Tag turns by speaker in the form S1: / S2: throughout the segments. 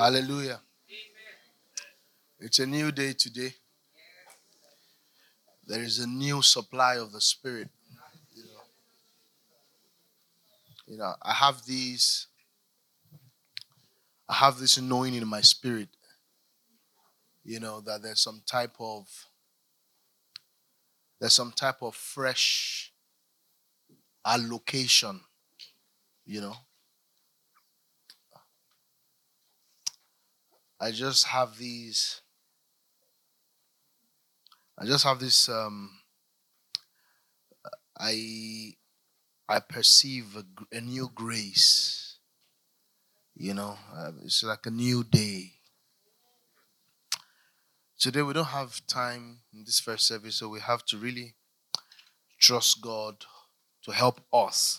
S1: Hallelujah. It's a new day today. There is a new supply of the Spirit. You know, I have this knowing in my spirit, that there's some type of fresh allocation, you know. I just have these I just have this I I perceive a new grace, it's like a new day. Today we don't have time in this first service, so we have to really trust God to help us,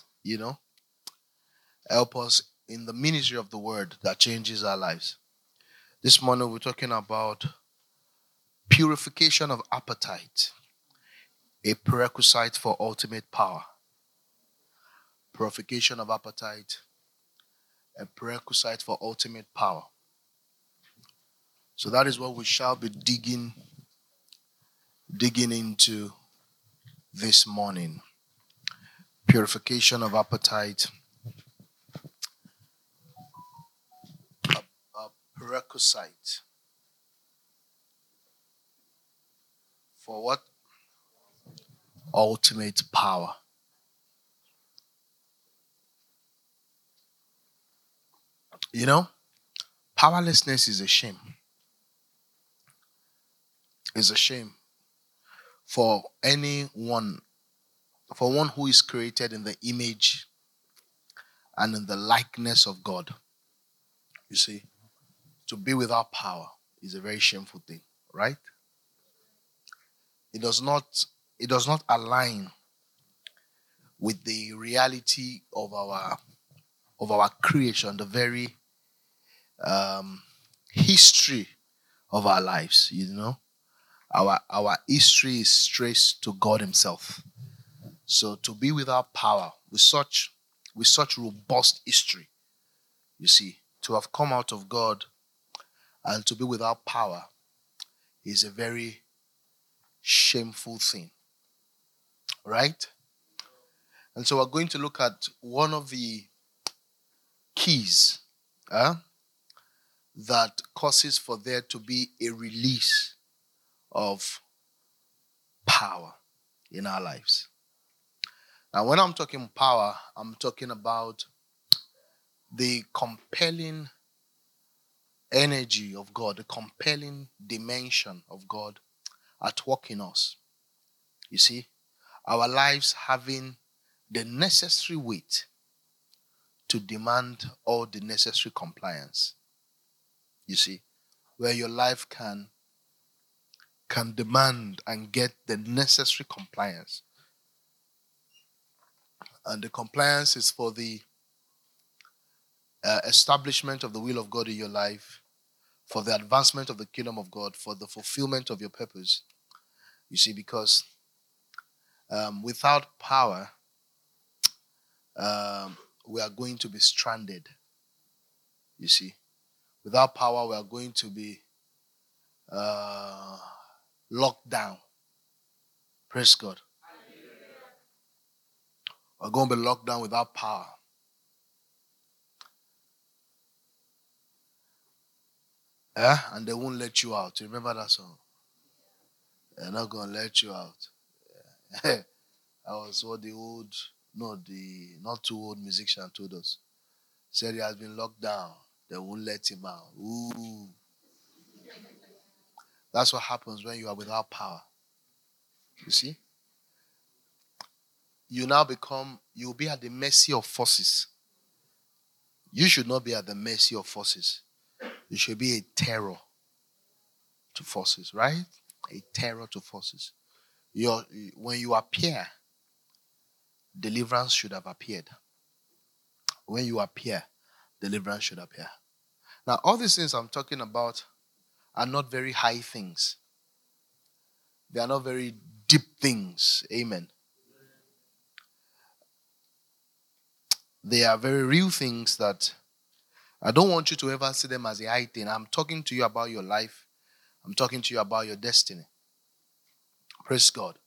S1: help us in the ministry of the word that changes our lives. This morning we're talking about purification of appetite, a prerequisite for ultimate power. Purification of appetite, a prerequisite for ultimate power. So that is what we shall be digging into this morning. Purification of appetite, a prerequisite for what? Ultimate power. Powerlessness is a shame. It's a shame for anyone, for one who is created in the image and in the likeness of God. You see, to be without power is a very shameful thing, right? It does not align with the reality of our creation, the very history of our lives. Our history is traced to God Himself. So to be without power, with such robust history, you see, to have come out of God and to be without power is a very shameful thing, right? And so we're going to look at one of the keys that causes for there to be a release of power in our lives. Now, when I'm talking power, I'm talking about the compelling energy of God, the compelling dimension of God at work in us. You see, our lives having the necessary weight to demand all the necessary compliance. You see, where your life can demand and get the necessary compliance. And the compliance is for the establishment of the will of God in your life, for the advancement of the kingdom of God, for the fulfillment of your purpose. You see, because without power, we are going to be stranded. You see, without power, we are going to be locked down. Praise God. We're going to be locked down without power. And they won't let you out. You remember that song? They're not going to let you out. That was what the not too old musician told us. He said he has been locked down. They won't let him out. Ooh. That's what happens when you are without power. You see? You'll be at the mercy of forces. You should not be at the mercy of forces. You should be a terror to forces, right? A terror to forces. When you appear, deliverance should have appeared. When you appear, deliverance should appear. Now, all these things I'm talking about are not very high things. They are not very deep things. Amen. They are very real things that I don't want you to ever see them as a high thing. I'm talking to you about your life. I'm talking to you about your destiny. Praise God.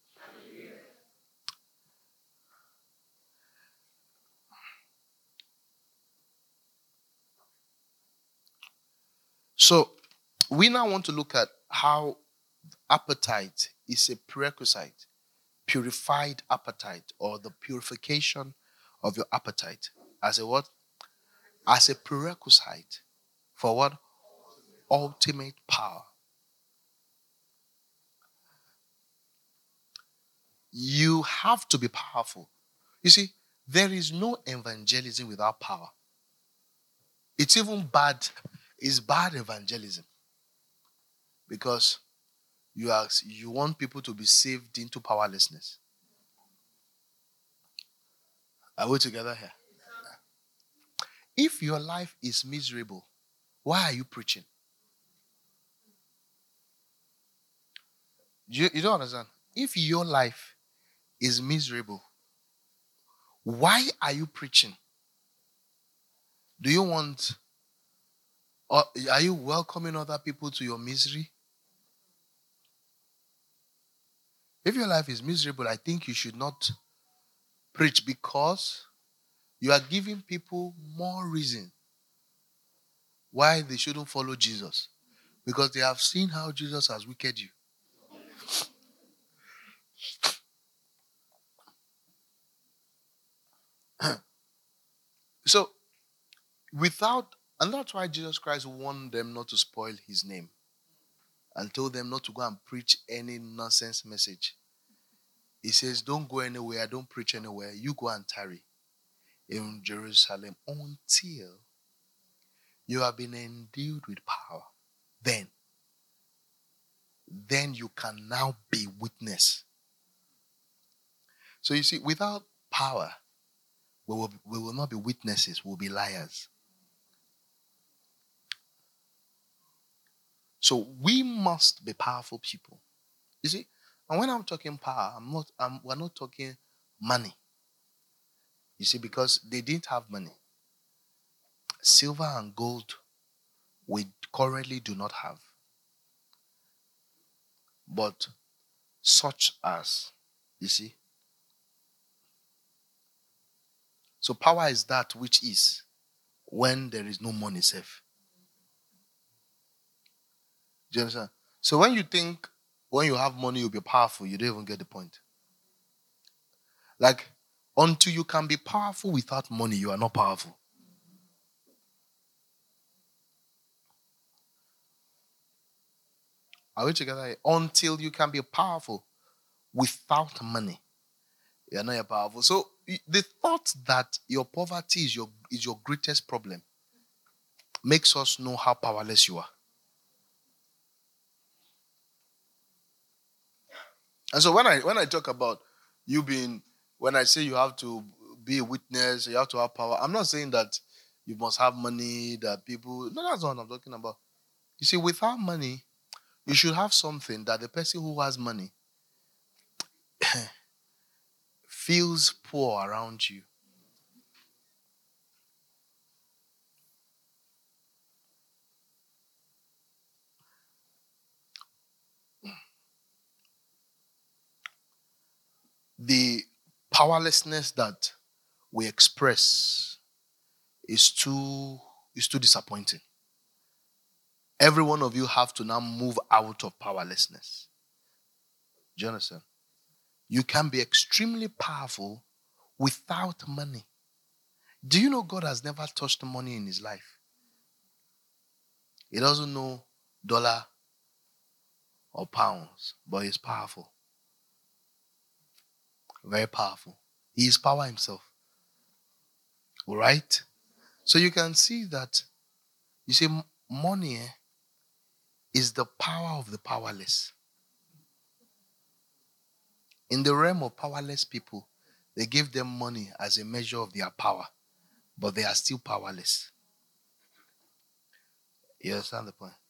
S1: So, we now want to look at how appetite is a prerequisite, purified appetite, or the purification of your appetite as a what? As a prerequisite for what? Ultimate power. You have to be powerful. You see, there is no evangelism without power. It's even bad. It's bad evangelism because you want people to be saved into powerlessness. Are we together here? If your life is miserable, why are you preaching? You don't understand. If your life is miserable, why are you preaching? Do you want, or are you welcoming other people to your misery? If your life is miserable, I think you should not preach because you are giving people more reason why they shouldn't follow Jesus. Because they have seen how Jesus has wicked you. So, and that's why Jesus Christ warned them not to spoil his name and told them not to go and preach any nonsense message. He says, don't go anywhere, don't preach anywhere. You go and tarry in Jerusalem until you have been endued with power. Then you can now be witness. So you see, without power, we will not be witnesses, we'll be liars. So we must be powerful people. You see, and when I'm talking power, we're not talking money. You see, because they didn't have money. Silver and gold we currently do not have. But such as, you see. So power is that which is when there is no money safe. Do you understand? So when you think when you have money you'll be powerful, you don't even get the point. Like, until you can be powerful without money, you are not powerful. Are we together? Until you can be powerful without money, you're not powerful. So the thought that your poverty is your greatest problem makes us know how powerless you are. And so when I talk about you being, when I say you have to be a witness, you have to have power, I'm not saying that you must have money, that people, no, that's not what I'm talking about. You see, without money, you should have something that the person who has money feels poor around you. The powerlessness that we express is too disappointing. Every one of you have to now move out of powerlessness. Do you understand? You can be extremely powerful without money. Do you know God has never touched money in his life? He doesn't know dollar or pounds, but he's powerful. Very powerful. He is power himself. All right? So you can see that, you see, money is the power of the powerless. In the realm of powerless people, they give them money as a measure of their power, but they are still powerless. You understand the point?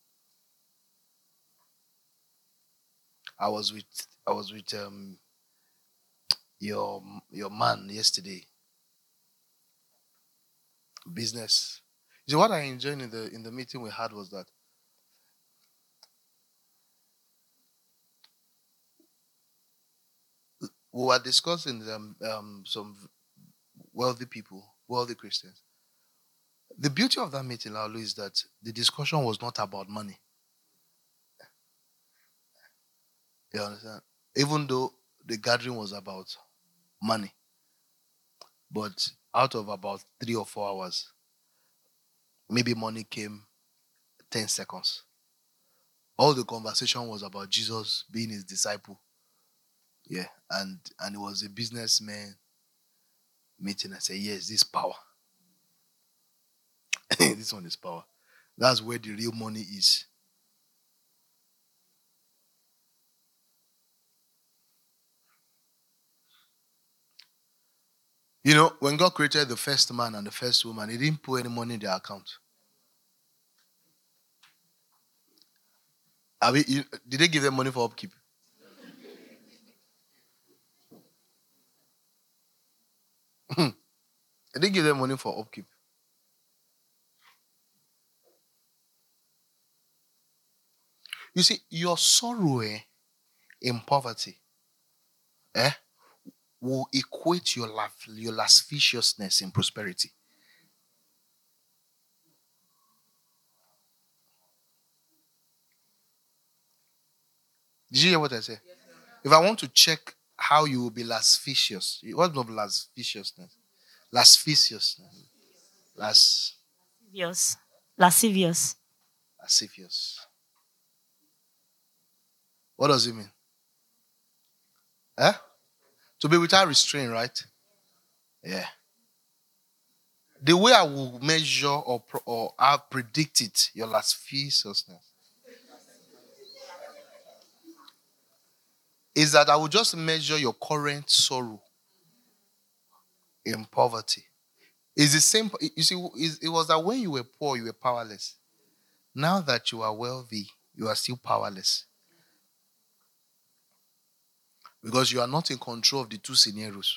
S1: I was with your man yesterday. Business. See, what I enjoyed in the meeting we had was that we were discussing some wealthy people, wealthy Christians. The beauty of that meeting, Laulu, is that the discussion was not about money. You understand? Even though the gathering was about money, but out of about 3 or 4 hours, maybe money came 10 seconds. All the conversation was about Jesus being his disciple. Yeah. And it was a businessman meeting. I said, yes, this power. This one is power. That's where the real money is. You know, when God created the first man and the first woman, he didn't put any money in their account. Did they give them money for upkeep? They didn't give them money for upkeep. You see, your sorrow in poverty eh, will equate your lasciviousness in prosperity. Did you hear what I said? Yes, if I want to check how you will be lascivious, what's not lasciviousness? Lasciviousness.
S2: Lascivious. Lascivious.
S1: Lascivious. What does it mean? Eh? To be without restraint, right? Yeah. The way I will measure or I predict it, your lasciviousness, is that I will just measure your current sorrow in poverty. It's the same. You see, it was that when you were poor, you were powerless. Now that you are wealthy, you are still powerless because you are not in control of the two scenarios.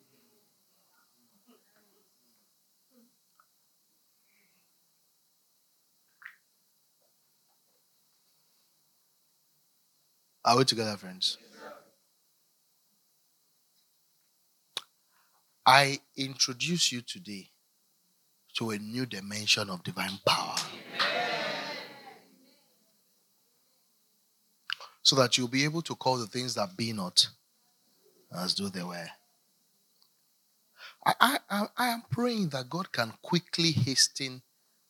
S1: Are we together, friends? I introduce you today to a new dimension of divine power so that you'll be able to call the things that be not as though they were. I am praying that God can quickly hasten.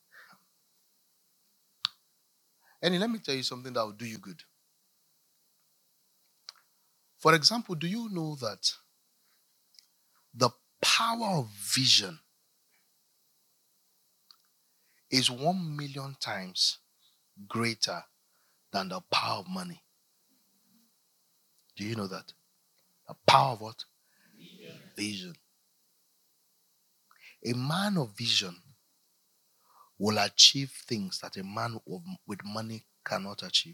S1: And let me tell you something that will do you good. For example, do you know that the power of vision is 1,000,000 times greater than the power of money? Do you know that? The power of what? Vision. A man of vision will achieve things that a man with money cannot achieve.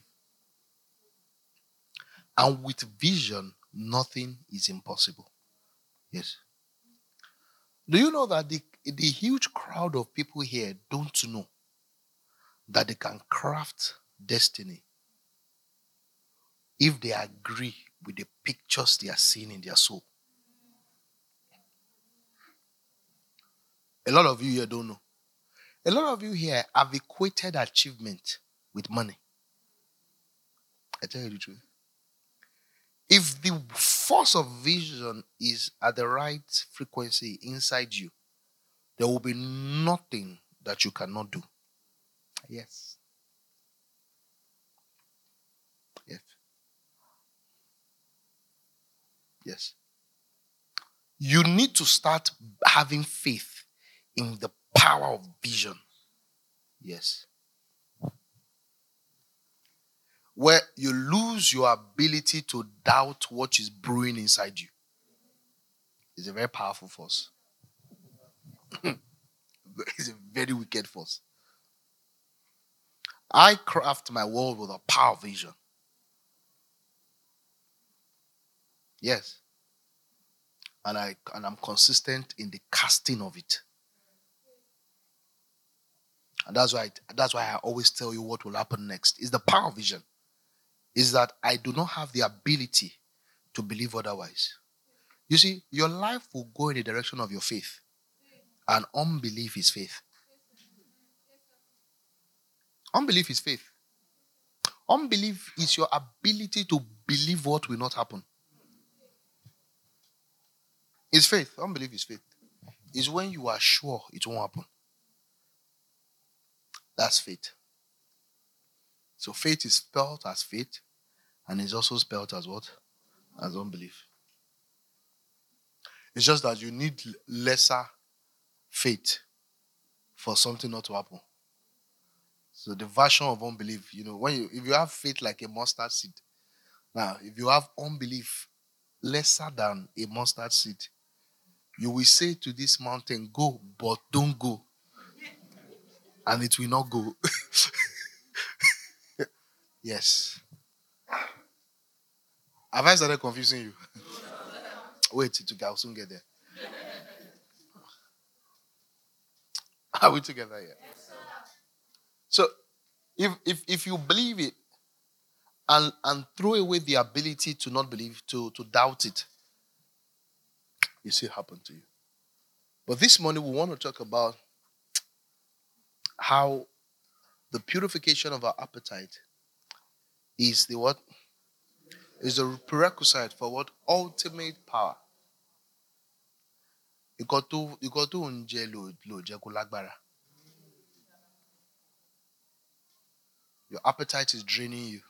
S1: And with vision, nothing is impossible. Yes. Do you know that the huge crowd of people here don't know that they can craft destiny if they agree with the pictures they are seeing in their soul? A lot of you here don't know. A lot of you here have equated achievement with money. I tell you the truth. If the force of vision is at the right frequency inside you, there will be nothing that you cannot do. Yes. Yes. Yes. You need to start having faith in the power of vision. Yes. Where you lose your ability to doubt what is brewing inside you. It's a very powerful force. It's a very wicked force. I craft my world with a power of vision. Yes. And I'm consistent in the casting of it. And that's why I always tell you what will happen next. Is the power of vision. Is that I do not have the ability to believe otherwise. You see, your life will go in the direction of your faith. And unbelief is faith. Unbelief is faith. Unbelief is your ability to believe what will not happen. It's faith. Unbelief is faith. It's when you are sure it won't happen. That's faith. So faith is spelled as faith, and it's also spelled as what? As unbelief. It's just that you need lesser faith for something not to happen. So the version of unbelief, if you have faith like a mustard seed, now if you have unbelief lesser than a mustard seed, you will say to this mountain, go, but don't go. And it will not go. Yes. Have I started confusing you? Wait, I'll soon get there. Are we together here? So, if you believe it and throw away the ability to not believe, to doubt it, you see it happen to you. But this morning we want to talk about how the purification of our appetite is the what? Is a prerequisite for what? Ultimate power. Your appetite is draining you.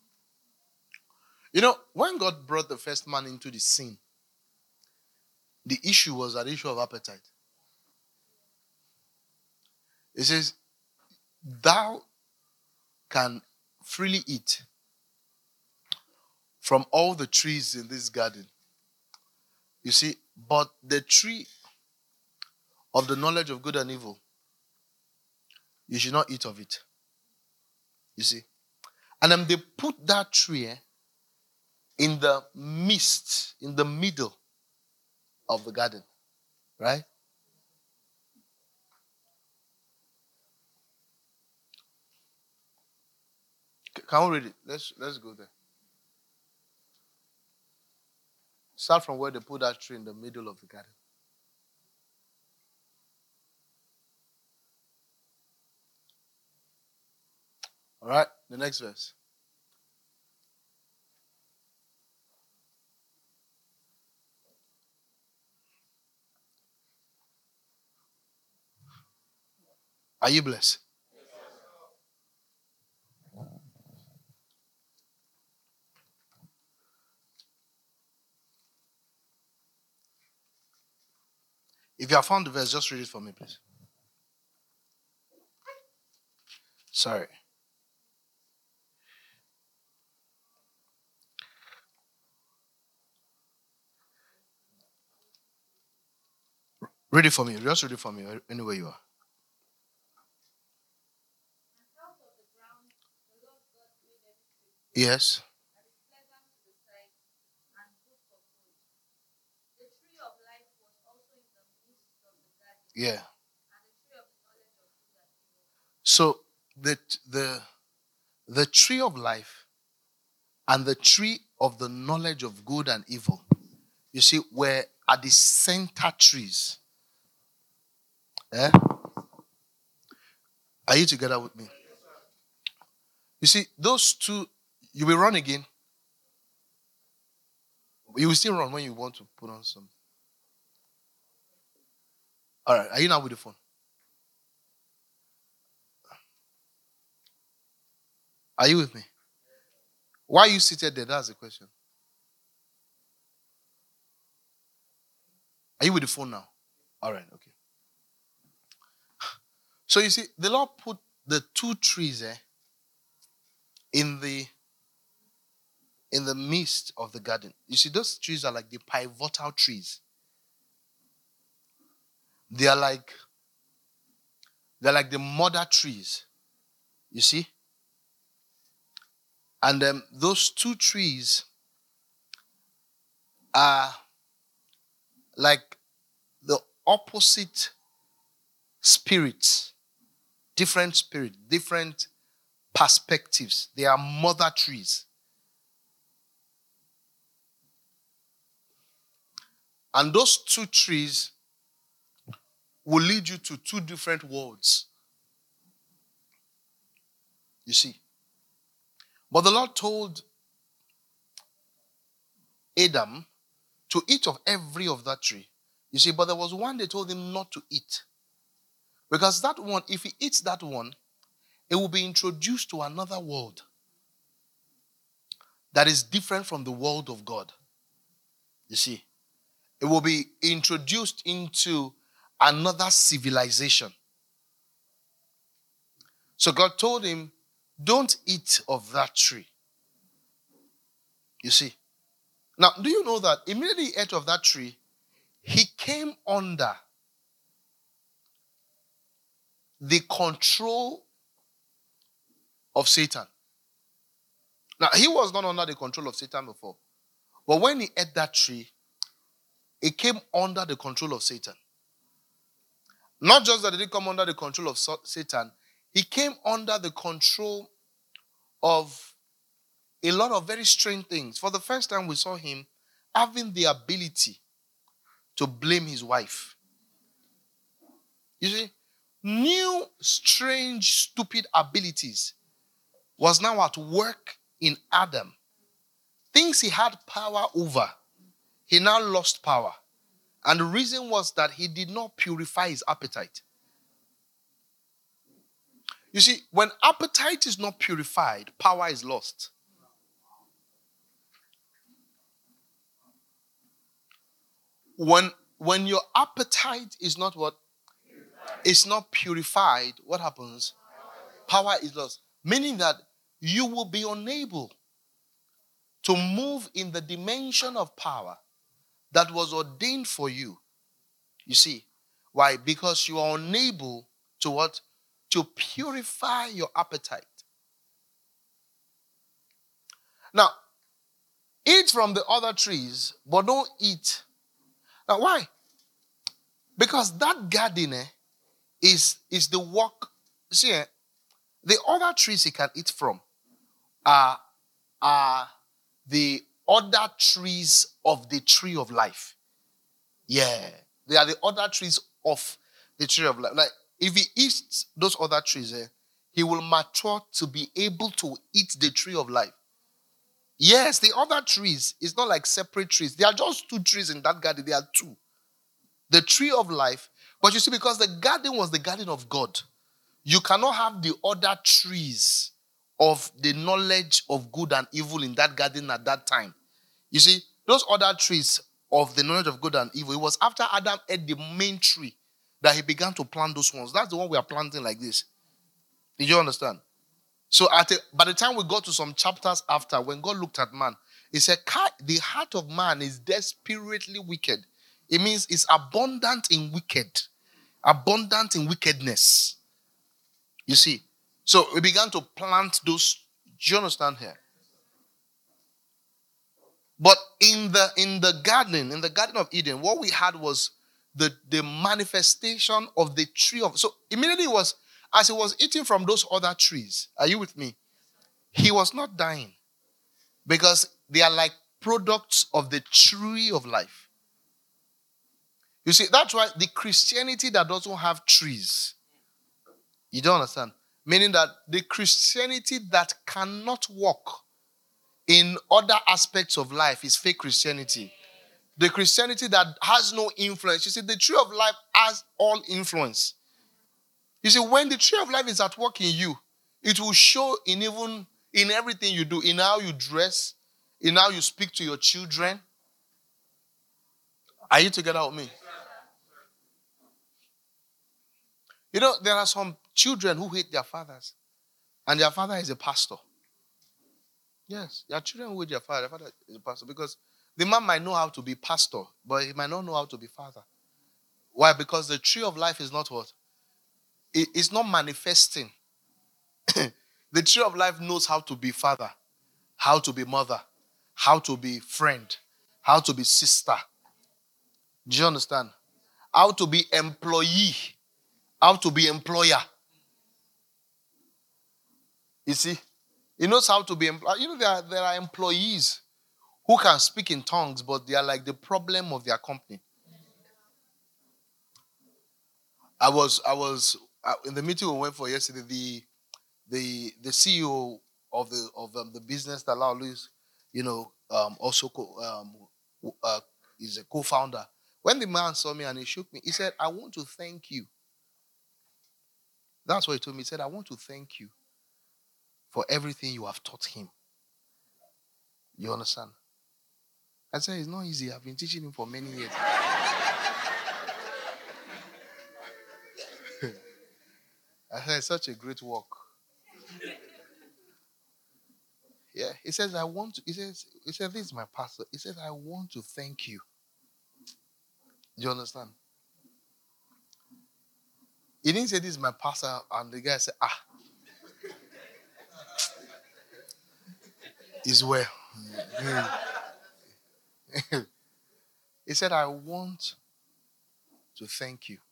S1: When God brought the first man into the scene, the issue was an issue of appetite. It says, thou can freely eat from all the trees in this garden. You see, but the tree of the knowledge of good and evil, you should not eat of it. You see. And then they put that tree in the midst, in the middle of the garden. Right? Can we read it? Let's go there. Start from where they put that tree in the middle of the garden. All right, the next verse. Are you blessed? If you have found the verse, just read it for me, please. Sorry. Read it for me. Just read it for me anywhere you are. Yes. Yeah. So the tree of life and the tree of the knowledge of good and evil, you see, were at the center trees. Eh? Are you together with me? You see, those two, you will run again. You will still run when you want to put on some. All right, are you now with the phone? Are you with me? Why are you seated there? That's the question. Are you with the phone now? All right, okay. So you see, the Lord put the two trees in the midst of the garden. You see, those trees are like the pivotal trees. They're like the mother trees. You see? And those two trees are like the opposite spirits different spirit, different perspectives. They are mother trees. And those two trees will lead you to two different worlds. You see. But the Lord told Adam to eat of every of that tree. You see, but there was one they told him not to eat. Because that one, if he eats that one, it will be introduced to another world that is different from the world of God. You see, it will be introduced into another civilization. So God told him, don't eat of that tree. You see. Now, do you know that immediately he ate of that tree, he came under the control of Satan. Now, he was not under the control of Satan before. But when he ate that tree, he came under the control of Satan. Not just that he didn't come under the control of Satan, he came under the control of a lot of very strange things. For the first time, we saw him having the ability to blame his wife. You see, new, strange, stupid abilities was now at work in Adam. Things he had power over, he now lost power. And the reason was that he did not purify his appetite. You see, when appetite is not purified, power is lost. When your appetite is not what? It's not purified, what happens? Power is lost. Meaning that you will be unable to move in the dimension of power that was ordained for you. You see. Why? Because you are unable to what? To purify your appetite. Now, eat from the other trees, but don't eat. Now, why? Because that garden is the work. See, the other trees he can eat from are the other trees of the tree of life. Yeah. They are the other trees of the tree of life. Like, if he eats those other trees, he will mature to be able to eat the tree of life. Yes, the other trees is not like separate trees. There are just two trees in that garden. There are two. The tree of life. But you see, because the garden was the garden of God, you cannot have the other trees of the knowledge of good and evil in that garden at that time. You see, those other trees of the knowledge of good and evil, it was after Adam ate the main tree that he began to plant those ones. That's the one we are planting like this. Did you understand? So by the time we got to some chapters after, when God looked at man, he said, the heart of man is desperately wicked. It means it's abundant in wickedness. You see? So we began to plant those. Do you understand here? But in the garden of Eden, what we had was the manifestation of the tree of. So immediately it was, as he was eating from those other trees, are you with me? He was not dying. Because they are like products of the tree of life. You see, that's why the Christianity that doesn't have trees, you don't understand? Meaning that the Christianity that cannot walk in other aspects of life is fake Christianity. The Christianity that has no influence. You see, the tree of life has all influence. You see, when the tree of life is at work in you, it will show in everything you do, in how you dress, in how you speak to your children. Are you together with me? You know, there are some children who hate their fathers, and their father is a pastor. Yes, there are children who hate their father. Their father is a pastor because the man might know how to be pastor, but he might not know how to be father. Why? Because the tree of life is not what? It's not manifesting. The tree of life knows how to be father, how to be mother, how to be friend, how to be sister. Do you understand? How to be employee, how to be employer. You see, he knows how to be employed. You know, there are employees who can speak in tongues, but they are like the problem of their company. I was in the meeting we went for yesterday. The CEO of the business that Laulu's, also is a co-founder. When the man saw me and he shook me, he said, "I want to thank you." That's what he told me. He said, "I want to thank you for everything you have taught him." You understand? I said, "It's not easy. I've been teaching him for many years." I said, "It's such a great work." Yeah. He says, he said, "This is my pastor." He says, "I want to thank you." Do you understand? He didn't say, "This is my pastor," and the guy said, "Is well." He said, "I want to thank you."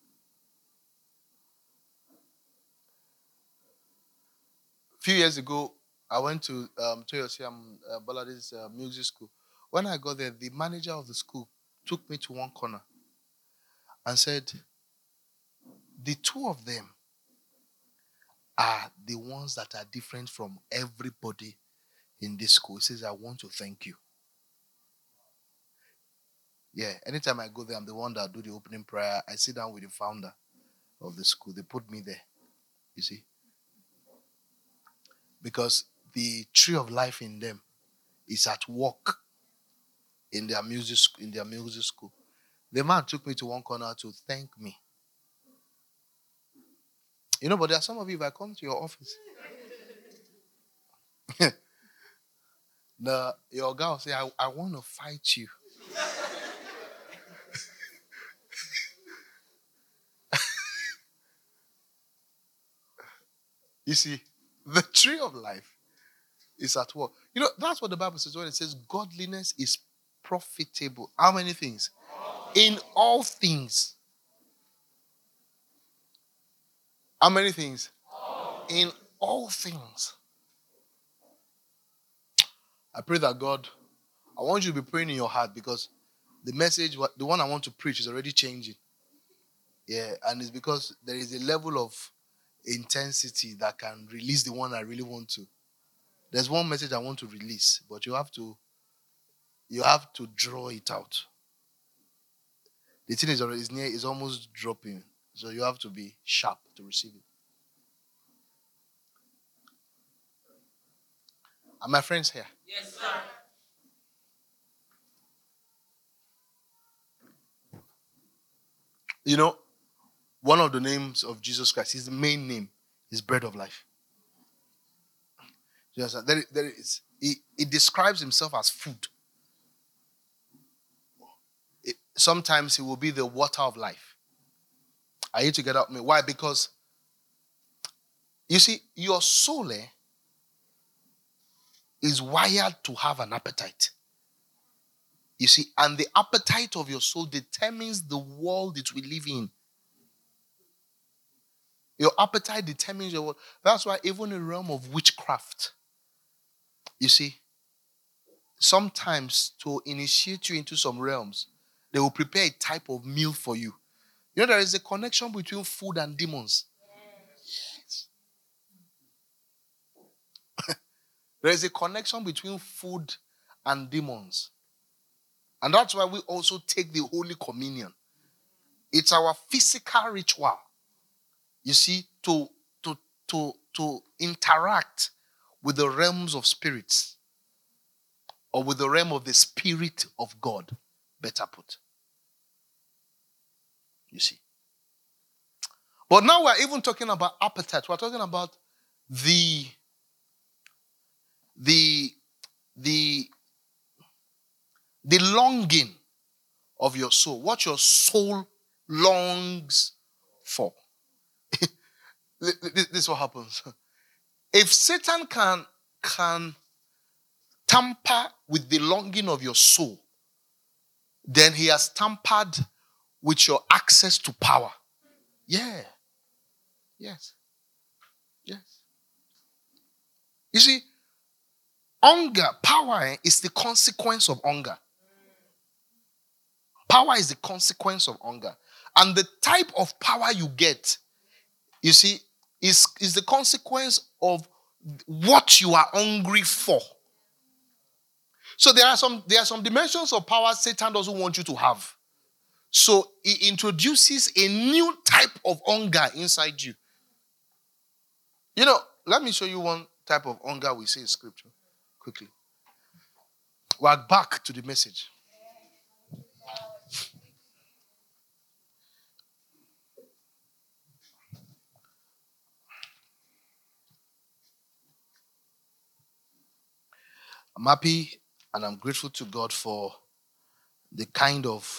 S1: A few years ago, I went to Toyosiam Baladi's music school. When I got there, the manager of the school took me to one corner and said, "The two of them are the ones that are different from everybody in this school." He says, "I want to thank you." Yeah, anytime I go there, I'm the one that do the opening prayer. I sit down with the founder of the school. They put me there, you see. Because the tree of life in them is at work in their music school. The man took me to one corner to thank me. You know, but there are some of you, if I come to your office, your guy will say, I want to fight you. You see, the tree of life is at work. You know, that's what the Bible says when it says godliness is profitable. How many things? In all things. How many things? In all things. I pray that God, I want you to be praying in your heart because the message, the one I want to preach is already changing. Yeah, and it's because there is a level of intensity that can release the one I really want to. There's one message I want to release, but you have to draw it out. The thing is almost dropping, so you have to be sharp to receive it. Are my friends here?
S3: Yes, sir.
S1: You know, one of the names of Jesus Christ, his main name is bread of life. Yes, he describes himself as food. Sometimes he will be the water of life. Are you together with me? Why? Because you see, your soul is wired to have an appetite. You see, and the appetite of your soul determines the world it will live in. Your appetite determines your world. That's why even in the realm of witchcraft, you see, sometimes to initiate you into some realms, they will prepare a type of meal for you. You know, there is a connection between food and demons. Yes. There is a connection between food and demons. And that's why we also take the Holy Communion. It's our physical ritual, you see, to interact with the realms of spirits or with the realm of the Spirit of God, better put. You see. But now we're even talking about appetite. We're talking about the longing of your soul. What your soul longs for. This is what happens. If Satan can tamper with the longing of your soul, then he has tampered with your access to power. Yeah. Yes. Yes. You see, hunger, power is the consequence of hunger. Power is the consequence of hunger. And the type of power you get, you see, is the consequence of what you are hungry for. So there are some dimensions of power Satan doesn't want you to have. So he introduces a new type of hunger inside you. You know, let me show you one type of hunger we see in scripture quickly. We're back to the message. I'm happy and I'm grateful to God for the kind of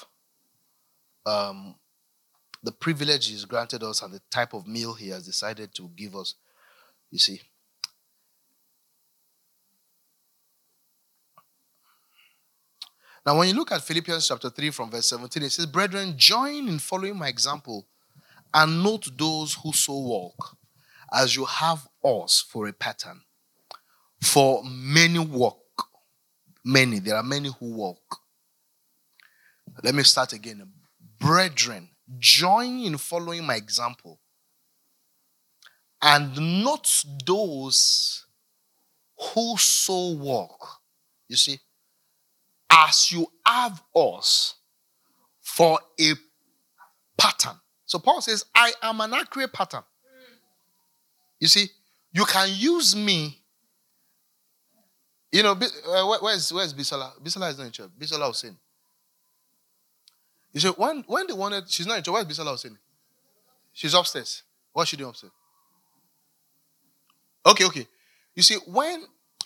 S1: the privilege He's granted us and the type of meal He has decided to give us. You see. Now, when you look at Philippians chapter 3 from verse 17, it says, "Brethren, join in following my example and note those who so walk, as you have us for a pattern. For many walk. Many. There are many who walk." Let me start again. Brethren, join in following my example and note those who so walk. You see, as you have us for a pattern. So Paul says, I am an accurate pattern. You see, you can use me. You know, where's Bisola? Bisola is not in church. Bisola was saying. You see, when they wanted, she's not in church. Where's Bisola was saying? She's upstairs. What's she doing upstairs? Okay. You see, when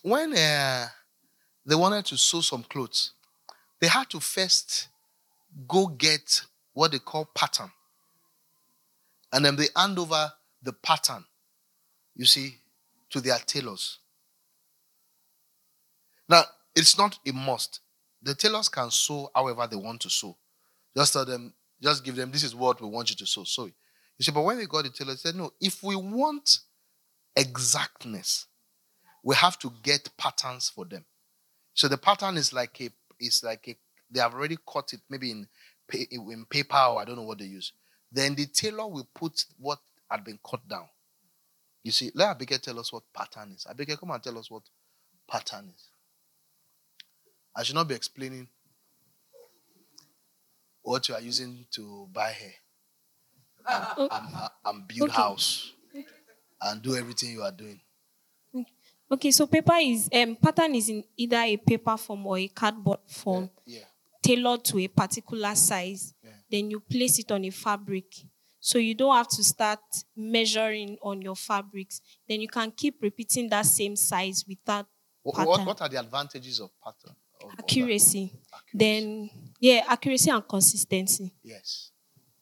S1: they wanted to sew some clothes, they had to first go get what they call pattern. And then they hand over the pattern, you see, to their tailors. Now, it's not a must. The tailors can sew however they want to sew. Just tell them, just give them, this is what we want you to sew. So, you see, but when they got the tailor, they said, no, if we want exactness, we have to get patterns for them. So the pattern is like they have already cut it, maybe in paper, or I don't know what they use. Then the tailor will put what had been cut down. You see, let Abike tell us what pattern is. Abike, come and tell us what pattern is. I should not be explaining what you are using to buy hair and build house and do everything you are doing.
S3: Okay, so pattern is in either a paper form or a cardboard form, tailored to a particular size. Yeah. Then you place it on a fabric. So you don't have to start measuring on your fabrics. Then you can keep repeating that same size with that pattern.
S1: What are the advantages of pattern?
S3: Accuracy. Then, accuracy and consistency.
S1: Yes.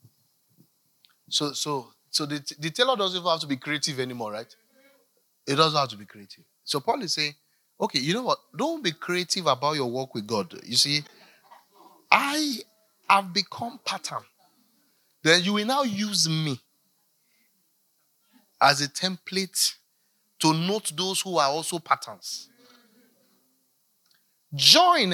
S1: So the tailor doesn't even have to be creative anymore, right? It doesn't have to be creative. So Paul is saying, okay, you know what? Don't be creative about your work with God. You see, I have become pattern. Then you will now use me as a template to note those who are also patterns. Join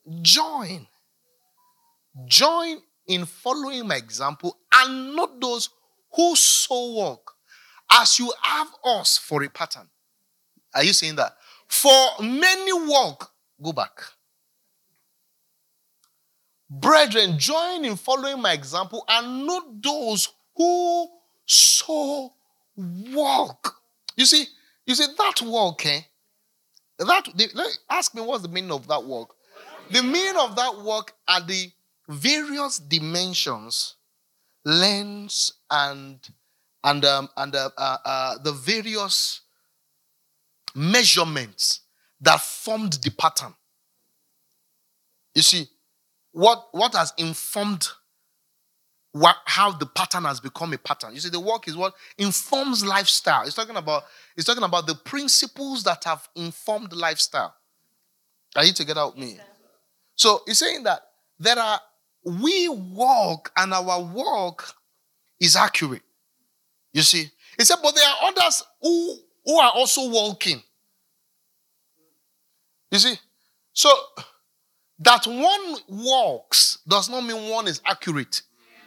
S1: in following my example and note those who so walk, as you have us for a pattern. Are you saying that? For many walk, go back. Brethren, join in following my example and note those who so walk. You see that walk, ask me what's the meaning of that walk. The meaning of that walk are the various dimensions, lengths, and the various measurements that formed the pattern. You see, what has informed how the pattern has become a pattern. You see, the work is what informs lifestyle. It's talking about the principles that have informed lifestyle. Are you together with me? So he's saying that we walk and our walk is accurate. You see, he said, but there are others who are also walking. You see? So, that one walks does not mean one is accurate.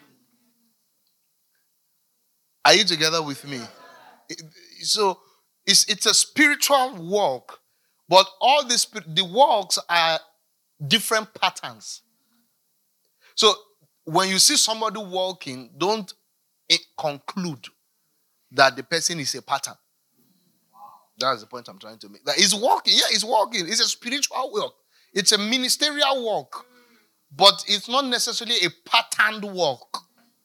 S1: Are you together with me? So, it's a spiritual walk, but all the walks are different patterns. So, when you see somebody walking, don't conclude that the person is a pattern. That's the point I'm trying to make. That he's walking. Yeah, he's walking. It's a spiritual walk. It's a ministerial walk. But it's not necessarily a patterned walk.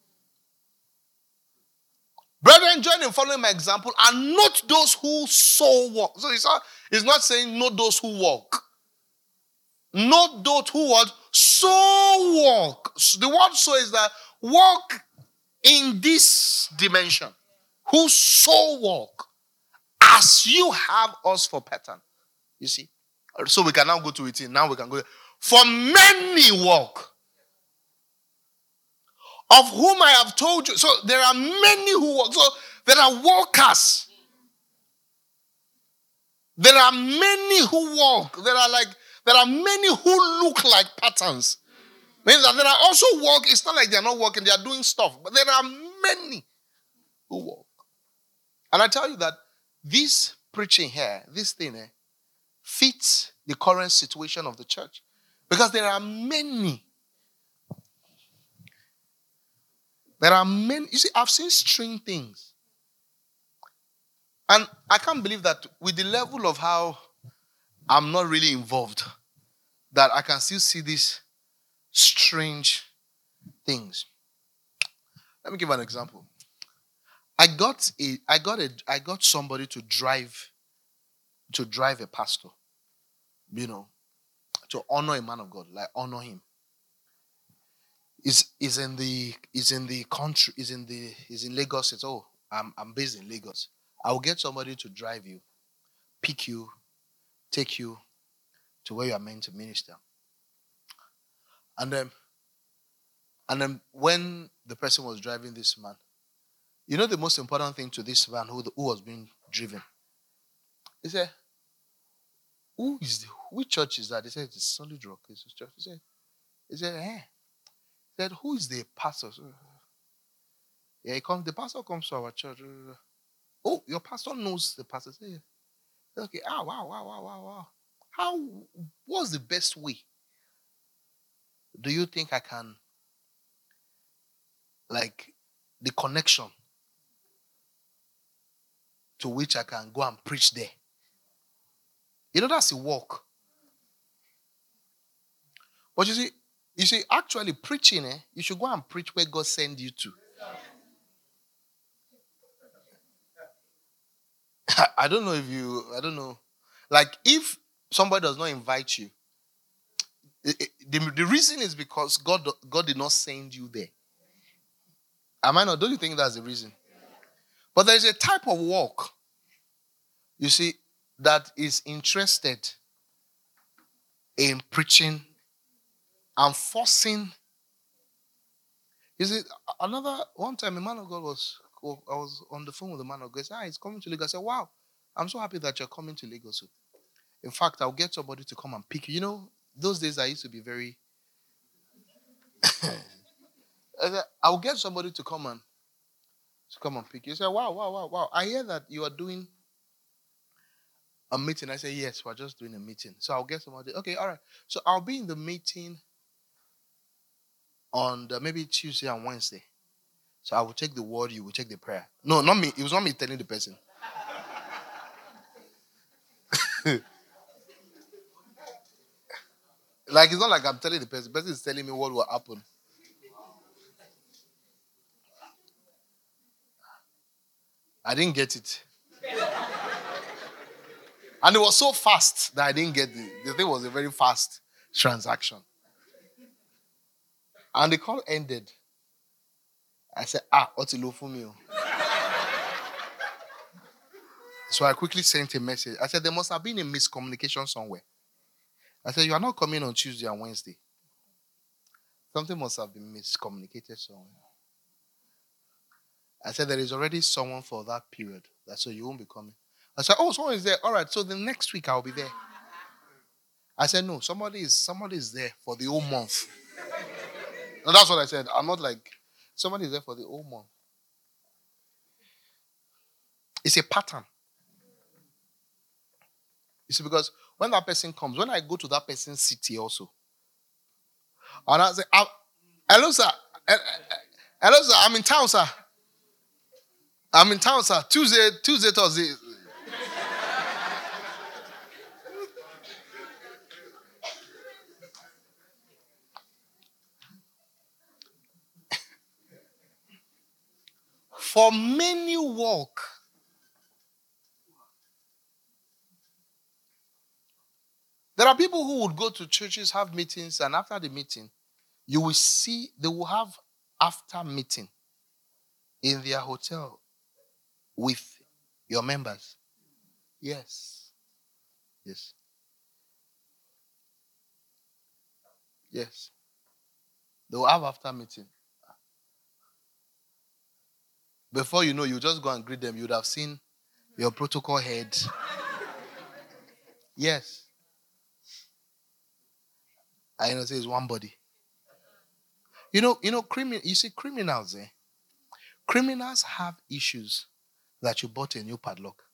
S1: Brethren, join in following my example and note those who so walk. So it's not saying note those who walk. Note those who what? So walk. The word so is that walk in this dimension. Who so walk as you have us for pattern. You see? So we can now go to it. Now we can go. For many walk, of whom I have told you. So there are many who walk. So there are walkers. There are many who walk. There are many who look like patterns. Means that there are also walk. It's not like they are not walking. They are doing stuff. But there are many who walk. And I tell you that this preaching here, this thing fits the current situation of the church. Because there are many. There are many. You see, I've seen strange things. And I can't believe that with the level of how I'm not really involved, that I can still see these strange things. Let me give an example. I got somebody to drive a pastor, to honor a man of God, like honor him. Is in the country, is in Lagos. It's I'm based in Lagos. I will get somebody to drive you, pick you, take you to where you are meant to minister. And then when the person was driving this man, the most important thing to this man who was being driven, he said, which church is that? He said, it's Solid Rock. It's church. He said, He said, who is the pastor? Yeah, the pastor comes to our church. Oh, your pastor knows the pastor. Say, okay, wow. What's the best way? Do you think I can, the connection to which I can go and preach there? That's a walk. But you see, actually preaching, you should go and preach where God sent you to. I don't know. If somebody does not invite you, the reason is because God did not send you there. Am I not? Don't you think that's the reason? But there is a type of walk, you see, that is interested in preaching and forcing. You see, one time a man of God I was on the phone with a man of God. He said, he's coming to Lagos. I said, wow, I'm so happy that you're coming to Lagos. In fact, I'll get somebody to come and pick you. Those days I used to be very... I'll get somebody to come and pick you. He said, wow. I hear that you are doing a meeting. I said, yes, we're just doing a meeting. So I'll get somebody. Okay, all right. So I'll be in the meeting on maybe Tuesday and Wednesday. So I will take the word, you will take the prayer. No, not me. It was not me telling the person. It's not like I'm telling the person. The person is telling me what will happen. I didn't get it. And it was so fast that I didn't get it. The thing was a very fast transaction. And the call ended. I said, what's low for me? So I quickly sent a message. I said, there must have been a miscommunication somewhere. I said, you are not coming on Tuesday and Wednesday. Something must have been miscommunicated somewhere. I said, there is already someone for that period. So you won't be coming. I said, someone is there. All right, so the next week I'll be there. I said, no, somebody is there for the whole month. No, that's what I said. I'm not like, somebody is there for the whole month. It's a pattern. You see, because when that person comes, when I go to that person's city also, and I say, hello, sir. Hello, sir. I'm in town, sir. I'm in town, sir. Tuesday, Thursday. For many walk. There are people who would go to churches, have meetings, and after the meeting, you will see they will have after meeting in their hotel with your members. Yes. Yes. Yes. They will have after meeting. Before you know, you just go and greet them. You would have seen your protocol head. Yes. I know, say it's one body. You see, criminals, criminals have issues that you bought a new padlock.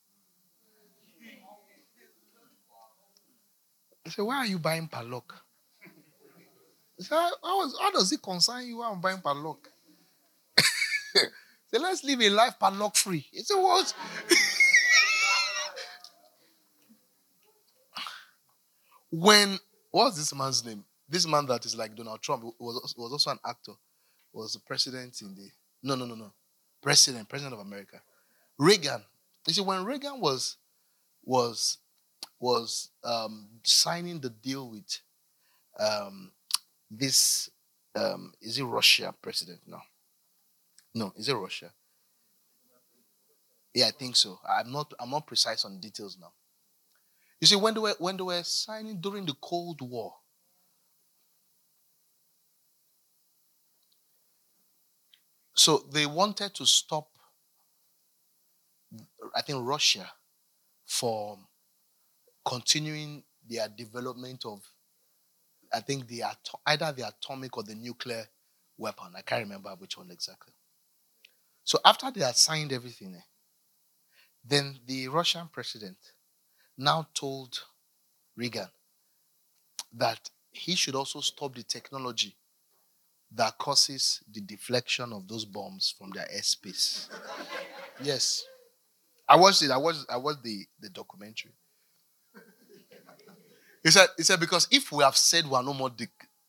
S1: You say, why are you buying padlock? You say, how does it concern you when I'm buying padlock? Say, let's live a life padlock free. You say, what? What's this man's name? This man that is like Donald Trump was also an actor. Was the president in the... No. President of America. Reagan. You see, when Reagan was signing the deal with this, is it Russia president now? No, is it Russia? Yeah, I think so. I'm not precise on details now. You see, when they were signing during the Cold War, so they wanted to stop, I think, Russia from continuing their development of, I think, either the atomic or the nuclear weapon. I can't remember which one exactly. So after they had signed everything, then the Russian president now told Reagan that he should also stop the technology that causes the deflection of those bombs from their airspace. Yes. I watched it. I watched the documentary. He said, because if we have said we are no more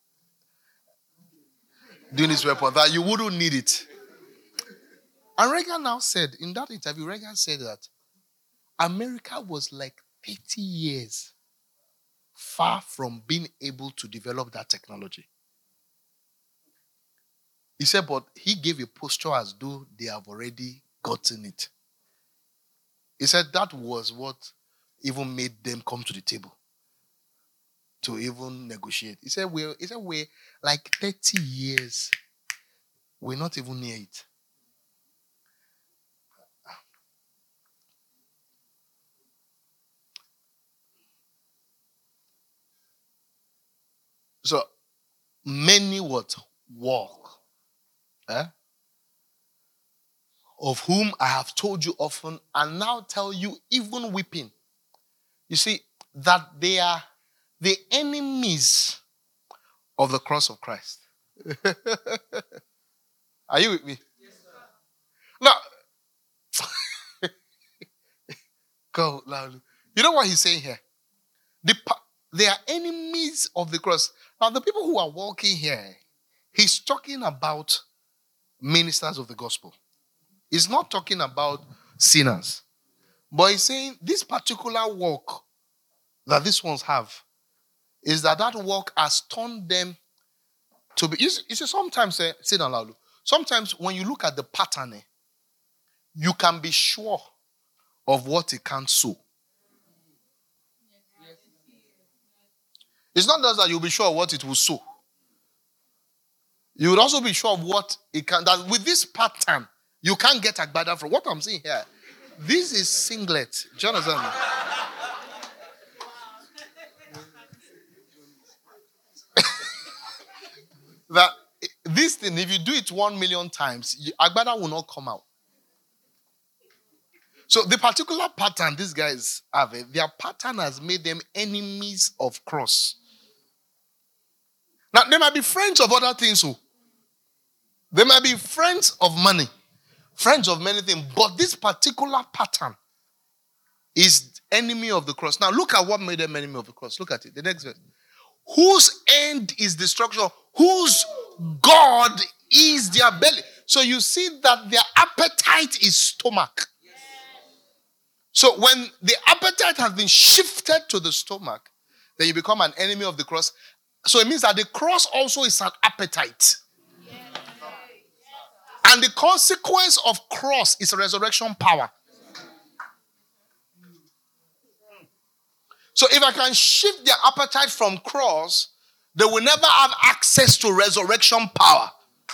S1: doing this weapon, that you wouldn't need it. And Reagan now said, in that interview, Reagan said that America was like 30 years far from being able to develop that technology. He said, but he gave a posture as though they have already gotten it. He said that was what even made them come to the table to even negotiate. He said we're like 30 years. We're not even near it. So many what walk, of whom I have told you often, and now tell you even weeping. You see that they are the enemies of the cross of Christ. Are you with me? Yes, sir. Now, go loudly. You know what he's saying here? They are enemies of the cross. Now, the people who are walking here, he's talking about ministers of the gospel. He's not talking about sinners. But he's saying this particular walk that these ones have is that walk has turned them to be... You see, sometimes, say that loudly. Sometimes when you look at the pattern, you can be sure of what it can sow. It's not just that you'll be sure of what it will sow. You would also be sure of what it can... That with this pattern, you can't get agbada from. What I'm saying here, this is singlet. Do you understand me? thing, if you do it 1,000,000 times, Agbada will not come out. So the particular pattern these guys have, their pattern has made them enemies of cross. Now, they might be friends of other things. They might be friends of money, friends of many things. But this particular pattern is enemy of the cross. Now, look at what made them enemy of the cross. Look at it. The next verse. Whose end is destruction, whose God is their belly. So you see that their appetite is stomach. So when the appetite has been shifted to the stomach, then you become an enemy of the cross. So it means that the cross also is an appetite. And the consequence of cross is resurrection power. So if I can shift their appetite from cross, they will never have access to resurrection power.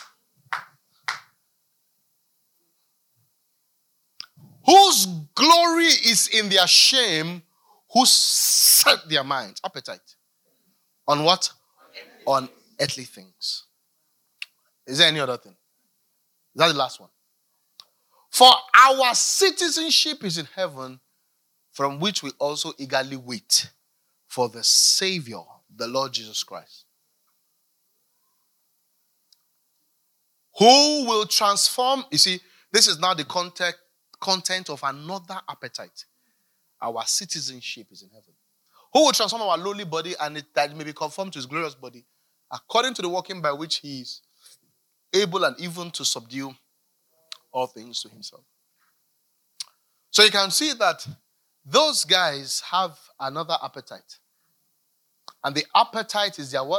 S1: Whose glory is in their shame, who set their minds, appetite, on what? On earthly things. Is there any other thing? Is that the last one? For our citizenship is in heaven, from which we also eagerly wait for the Savior, the Lord Jesus Christ, who will transform. You see, this is now the content of another appetite. Our citizenship is in heaven. Who will transform our lowly body and that it may be conformed to his glorious body, according to the working by which he is able and even to subdue all things to himself. So you can see that those guys have another appetite. And the appetite is their what?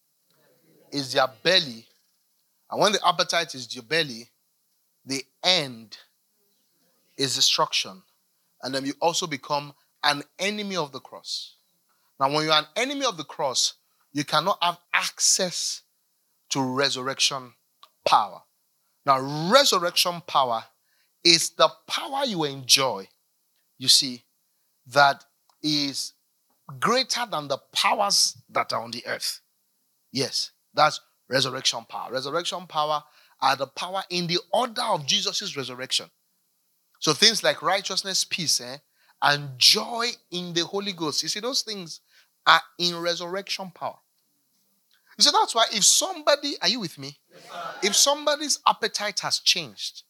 S1: Is their belly. And when the appetite is your belly, the end is destruction. And then you also become an enemy of the cross. Now, when you're an enemy of the cross, you cannot have access to resurrection power. Now, resurrection power is the power you enjoy, you see, that is greater than the powers that are on the earth. Yes, that's resurrection power. Resurrection power are the power in the order of Jesus' resurrection. So things like righteousness, peace, and joy in the Holy Ghost. You see, those things are in resurrection power. You see, that's why if somebody, are you with me? Yes, if somebody's appetite has changed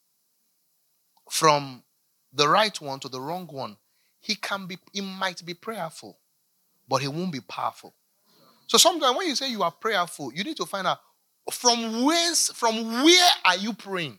S1: from the right one to the wrong one, he might be prayerful, but he won't be powerful. So sometimes when you say you are prayerful, you need to find out from where are you praying?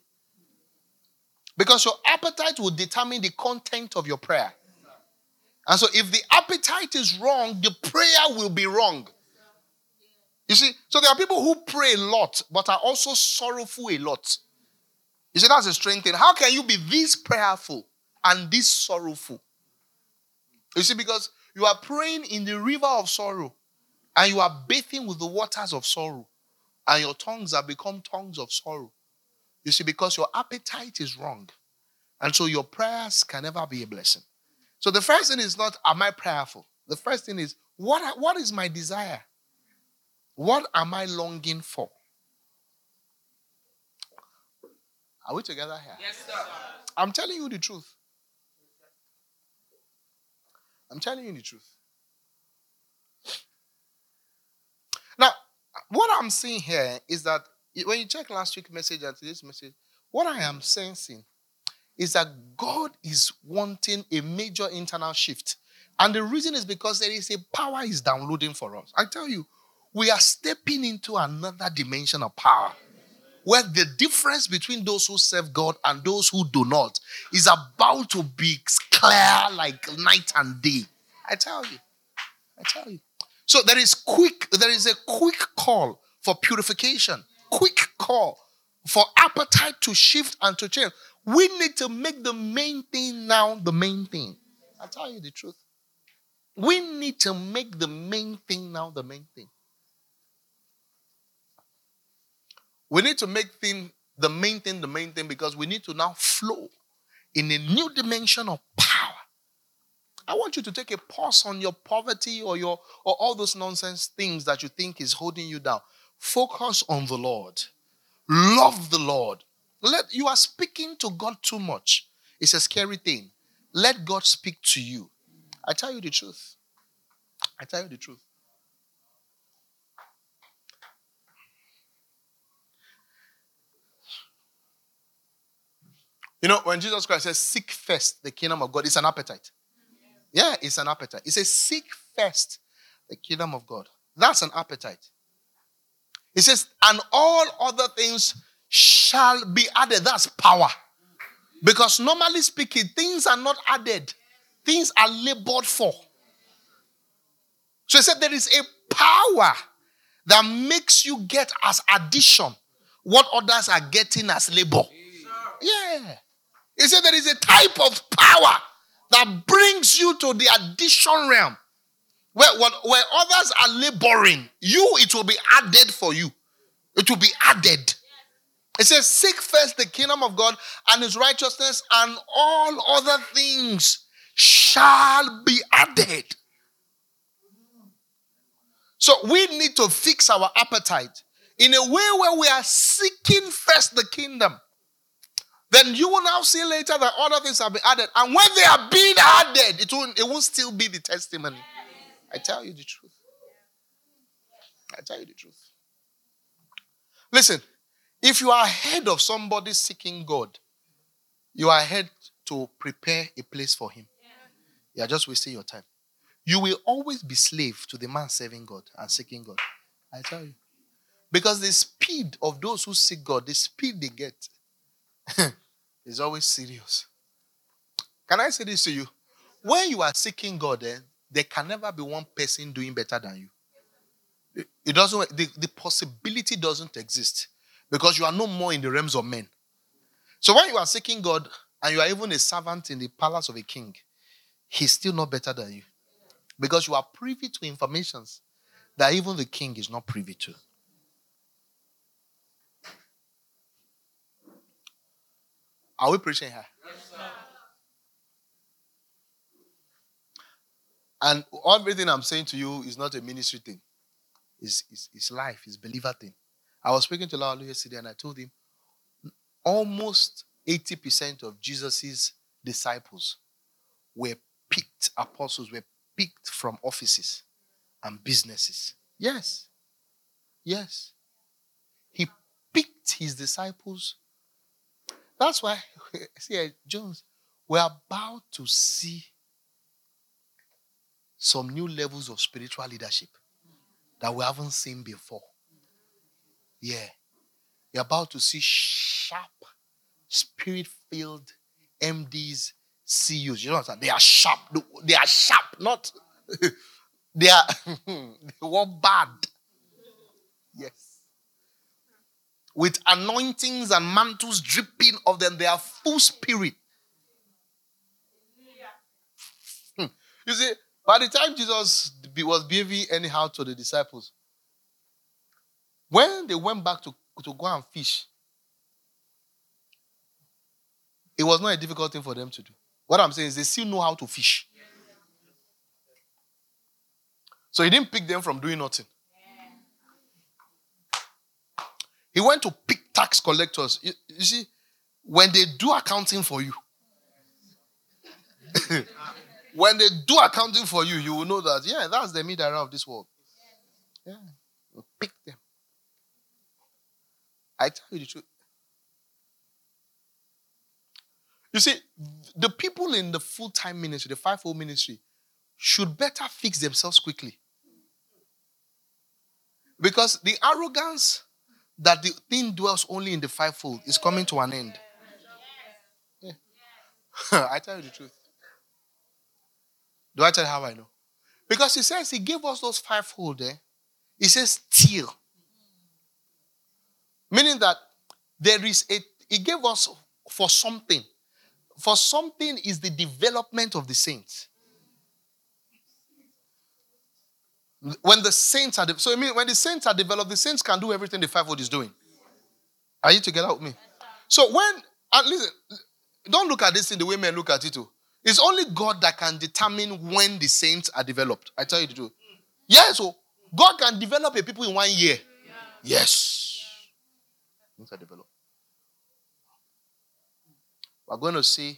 S1: Because your appetite will determine the content of your prayer. And so if the appetite is wrong, the prayer will be wrong. You see, so there are people who pray a lot, but are also sorrowful a lot. You see, that's a strange thing. How can you be this prayerful and this sorrowful? You see, because you are praying in the river of sorrow, and you are bathing with the waters of sorrow, and your tongues have become tongues of sorrow. You see, because your appetite is wrong. And so your prayers can never be a blessing. So the first thing is not, am I prayerful? The first thing is, what is my desire? What am I longing for? Are we together here?
S4: Yes, sir.
S1: I'm telling you the truth. I'm telling you the truth. Now, what I'm seeing here is that when you check last week's message and today's message, what I am sensing is that God is wanting a major internal shift. And the reason is because there is a power is downloading for us. I tell you, we are stepping into another dimension of power where the difference between those who serve God and those who do not is about to be clear like night and day. I tell you. So there is a quick call for purification, quick call for appetite to shift and to change. We need to make the main thing now the main thing. I tell you the truth. We need to make the main thing now the main thing. We need to make the main thing because we need to now flow in a new dimension of power. I want you to take a pause on your poverty or all those nonsense things that you think is holding you down. Focus on the Lord. Love the Lord. You are speaking to God too much. It's a scary thing. Let God speak to you. I tell you the truth. I tell you the truth. You know, when Jesus Christ says, seek first the kingdom of God, it's an appetite. Yeah, it's an appetite. He says, seek first the kingdom of God. That's an appetite. He says, and all other things shall be added. That's power. Because normally speaking, things are not added. Things are labored for. So he said there is a power that makes you get as addition what others are getting as labor. Yeah. He said there is a type of power that brings you to the addition realm. Where others are laboring, it will be added for you. It will be added. It says, seek first the kingdom of God and his righteousness, and all other things shall be added. So we need to fix our appetite in a way where we are seeking first the kingdom. Then you will now see later that other things have been added. And when they are being added, it won't still be the testimony. I tell you the truth. I tell you the truth. Listen, if you are ahead of somebody seeking God, you are ahead to prepare a place for him. You are just wasting your time. You will always be slave to the man serving God and seeking God. I tell you. Because the speed of those who seek God, the speed they get, is always serious. Can I say this to you? When you are seeking God, there can never be one person doing better than you. It doesn't. The possibility doesn't exist because you are no more in the realms of men. So when you are seeking God and you are even a servant in the palace of a king, he's still not better than you because you are privy to informations that even the king is not privy to. Are we preaching here? Yes, sir. And everything I'm saying to you is not a ministry thing. It's life. It's believer thing. I was speaking to Laolu yesterday and I told him almost 80% of Jesus' disciples were picked, apostles were picked from offices and businesses. Yes. Yes. He picked his disciples. That's why, see, Jones, we're about to see some new levels of spiritual leadership that we haven't seen before. Yeah. You're about to see sharp, spirit-filled MDs, CEOs. You know what I'm saying? They are sharp. They are sharp, not... they were bad. Yes. With anointings and mantles dripping of them, they are full spirit. You see, by the time Jesus was behaving anyhow to the disciples, when they went back to go and fish, it was not a difficult thing for them to do. What I'm saying is they still know how to fish. So he didn't pick them from doing nothing. He went to pick tax collectors. You see, when they do accounting for you, when they do accounting for you, you will know that, yeah, that's the mid-era of this world. Yeah, you pick them. I tell you the truth. You see, the people in the full-time ministry, the fivefold ministry, should better fix themselves quickly. Because the arrogance that the thing dwells only in the fivefold is coming to an end. Yeah. I tell you the truth. Do I tell you how I know? Because he says he gave us those fivefold there. He says till. Meaning that he gave us for something. For something is the development of the saints. When the saints are, when the saints are developed, the saints can do everything the fivefold is doing. Are you together with me? So listen, don't look at this in the way men look at it too. It's only God that can determine when the saints are developed. I tell you the truth. Yes, so God can develop a people in 1 year. Yes. Things are developed. We're going to see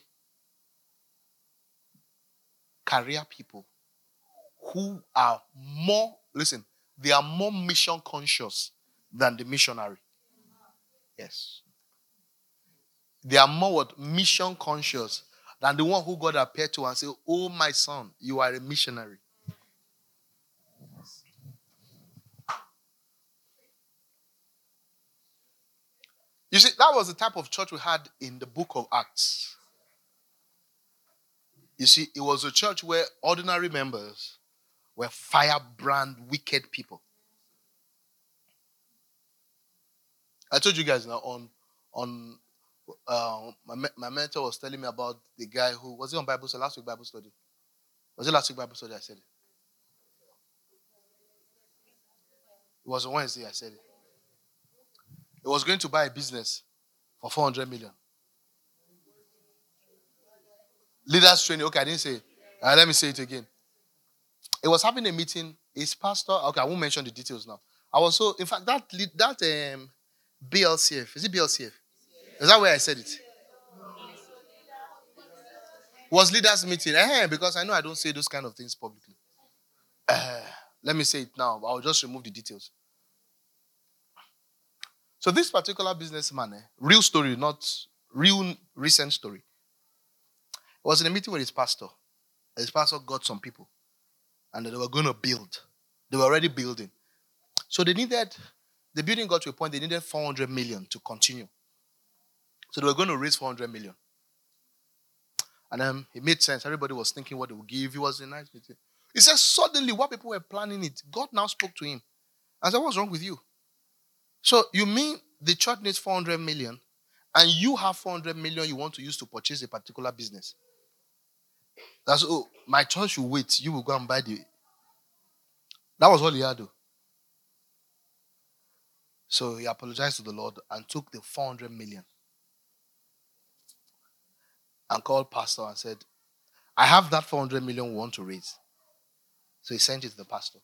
S1: career people who are more, listen, they are more mission conscious than the missionary. Yes. They are more what? Mission conscious than the one who God appeared to and said, "Oh, my son, you are a missionary." You see, that was the type of church we had in the book of Acts. You see, it was a church where ordinary members were firebrand, wicked people. I told you guys now my mentor was telling me about the guy who was it on Bible study, last week Bible study. Was it last week Bible study? I said it. It was on Wednesday. I said it. He was going to buy a business for 400 million. Leaders training. Okay, I didn't say it. Let me say it again. He was having a meeting. His pastor. Okay, I won't mention the details now. I was so. In fact, that BLCF. Is it BLCF? Is that where I said it? Was leaders meeting? Because I know I don't say those kind of things publicly. Let me say it now. I'll just remove the details. So this particular businessman, real story, not real recent story, was in a meeting with his pastor. His pastor got some people, and they were going to build. They were already building. So the building got to a point they needed 400 million to continue. So they were going to raise 400 million. And it made sense. Everybody was thinking what they would give. It was a nice meeting. He said, suddenly, while people were planning it, God now spoke to him. I said, what's wrong with you? So you mean the church needs 400 million and you have 400 million you want to use to purchase a particular business? That's, my church should wait. You will go and buy the... That was all he had to do. So he apologized to the Lord and took the 400 million and called pastor and said, I have that 400 million we want to raise. So he sent it to the pastor.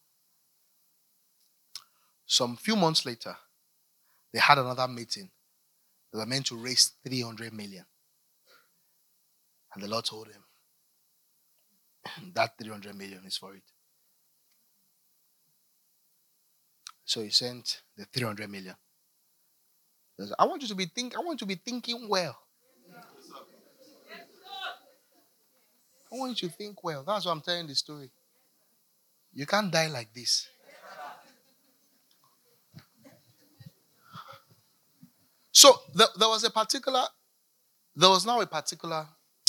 S1: Some few months later, they had another meeting. They were meant to raise 300 million. And the Lord told him, that 300 million is for it. So he sent the 300 million. He said, I want you to be thinking well. I want you to think well. That's why I'm telling the story. You can't die like this. So there was now a particular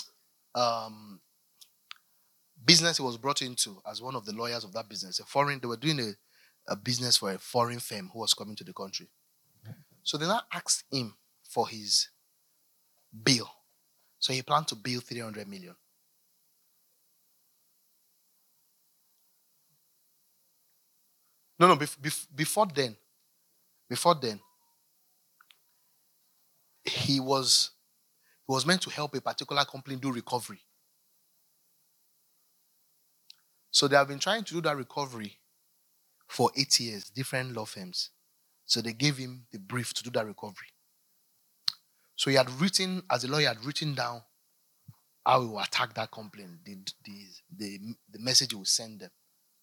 S1: business he was brought into as one of the lawyers of that business. They were doing a business for a foreign firm who was coming to the country. So they now asked him for his bill. So he planned to bill 300 million. No, before then, he was meant to help a particular company do recovery. So they have been trying to do that recovery for 8 years, different law firms. So they gave him the brief to do that recovery. So he had written, as a lawyer, had written down how he will attack that complaint, the message he will send them.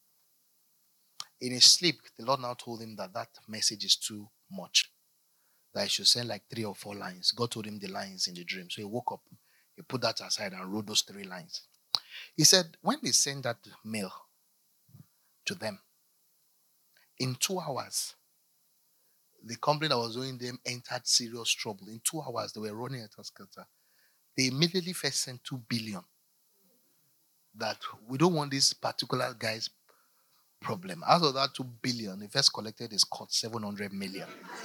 S1: In his sleep, the Lord now told him that message is too much, that he should send like 3 or 4 lines. God told him the lines in the dream. So he woke up, he put that aside and wrote those 3 lines. He said, when they sent that mail to them, in 2 hours, the company that was owing them entered serious trouble. In 2 hours, they were running at Tascata. They immediately first sent 2 billion. That we don't want this particular guy's problem. Out of that 2 billion, he first collected his court 700 million.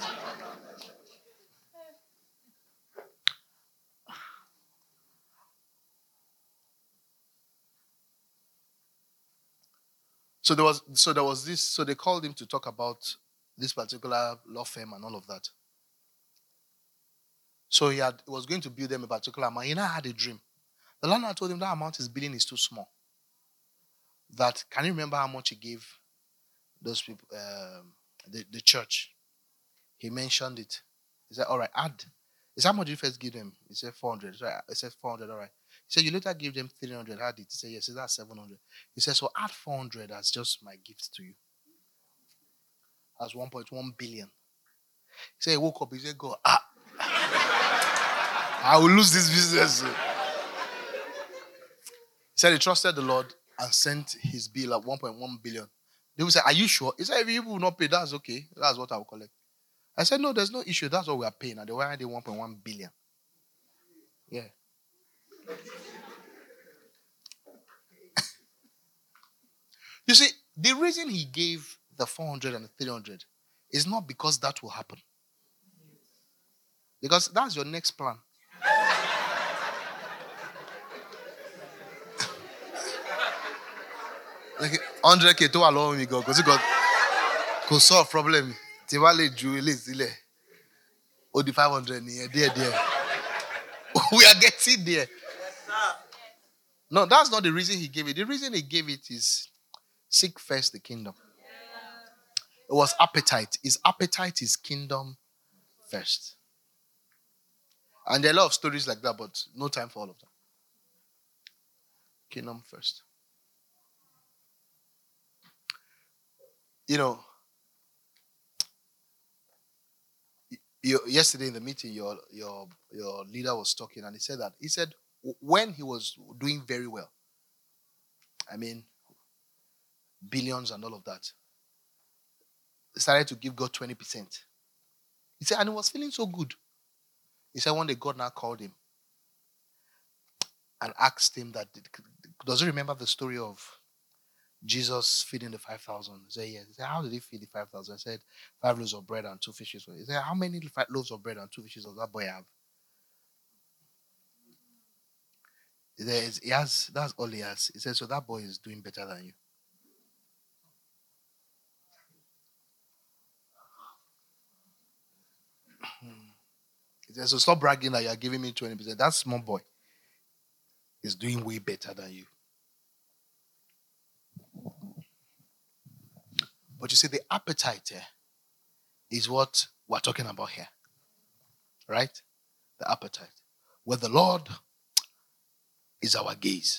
S1: So there was this. So they called him to talk about this particular law firm and all of that. So he was going to bill them a particular amount. He now had a dream. The landlord told him that amount his billing is too small. That, can you remember how much he gave those people, the church? He mentioned it. He said, all right, add. He said, how much did you first give them? He said, 400. He said, 400, all right. He said, you later give them 300. Add it. He said, yes, that's 700. He said, so add 400 as just my gift to you. That's 1.1 billion. He said, he woke up. He said, God, I will lose this business. He said he trusted the Lord and sent his bill at 1.1 billion. They will say, are you sure? He said, if you will not pay, that's okay. That's what I will collect. I said, no, there's no issue. That's what we are paying. And they were already 1.1 billion. Yeah. You see, the reason he gave the 400 and the 300 is not because that will happen. Because that's your next plan. Like 100K to allow me go because you could solve problem. Tivale Julie Zile. Or the 500 there. We are getting there. No, that's not the reason he gave it. The reason he gave it is seek first the kingdom. It was appetite. His appetite is kingdom first. And there are a lot of stories like that, but no time for all of them. Kingdom first. You know, yesterday in the meeting, your leader was talking, and he said when he was doing very well, I mean, billions and all of that, he started to give God 20%. He said, and he was feeling so good. He said one day God now called him and asked him that, does he remember the story of Jesus feeding the 5,000? He said, yes. He said, how did he feed the 5,000? He said, 5 loaves of bread and 2 fishes. He said, how many loaves of bread and 2 fishes does that boy have? He has, that's all he has. He said, so that boy is doing better than you. He said, so stop bragging that you are giving me 20%. That small boy is doing way better than you. But you see, the appetite is what we're talking about here. Right? The appetite. Where the Lord is our gaze.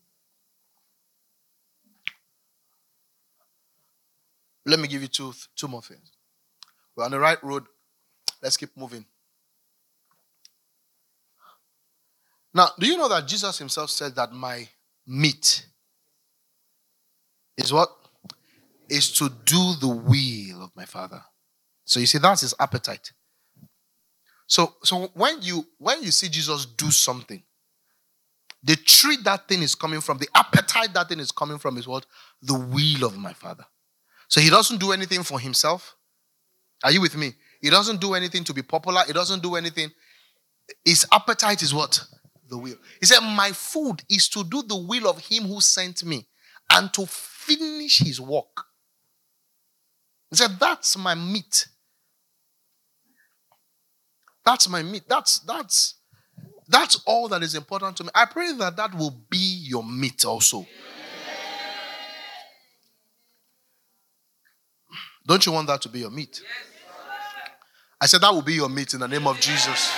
S1: Let me give you two more things. We're on the right road. Let's keep moving. Now, do you know that Jesus himself said that my meat is what? Is to do the will of my Father. So you see, that's his appetite. So when you see Jesus do something, the tree that thing is coming from, the appetite that thing is coming from is what? The will of my Father. So he doesn't do anything for himself. Are you with me? He doesn't do anything to be popular. He doesn't do anything. His appetite is what? The will. He said, my food is to do the will of him who sent me and to finish his work. He said, that's my meat. That's my meat. That's all that is important to me. I pray that will be your meat also. Don't you want that to be your meat? I said that will be your meat in the name of Jesus.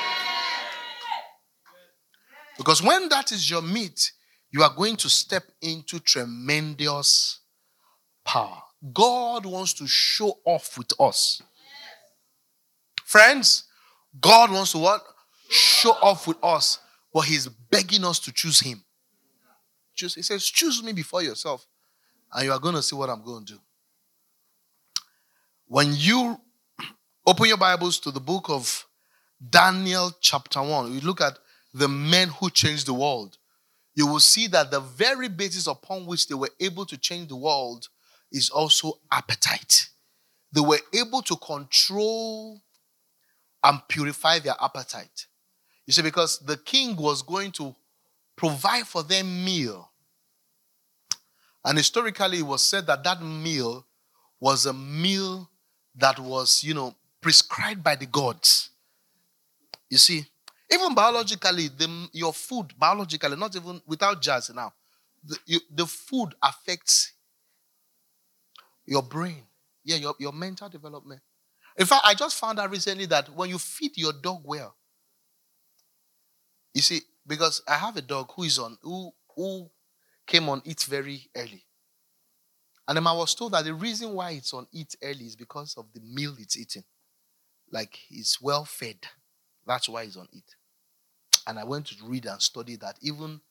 S1: Because when that is your meat, you are going to step into tremendous power. God wants to show off with us. Friends, God wants to what? Show off with us. But he's begging us to choose him. He says, choose me before yourself. And you are going to see what I'm going to do. When you open your Bibles to the book of Daniel chapter 1, you look at the men who changed the world. You will see that the very basis upon which they were able to change the world is also appetite. They were able to control and purify their appetite. You see, because the king was going to provide for them meal. And historically, it was said that meal was a meal that was, prescribed by the gods. You see, even biologically, your food, biologically, not even without jazz now, the food affects your brain. Yeah, your mental development. In fact, I just found out recently that when you feed your dog well, you see, because I have a dog who came on eat very early. And then I was told that the reason why it's on eat early is because of the meal it's eating. Like it's well fed. That's why it's on eat. And I went to read and study that even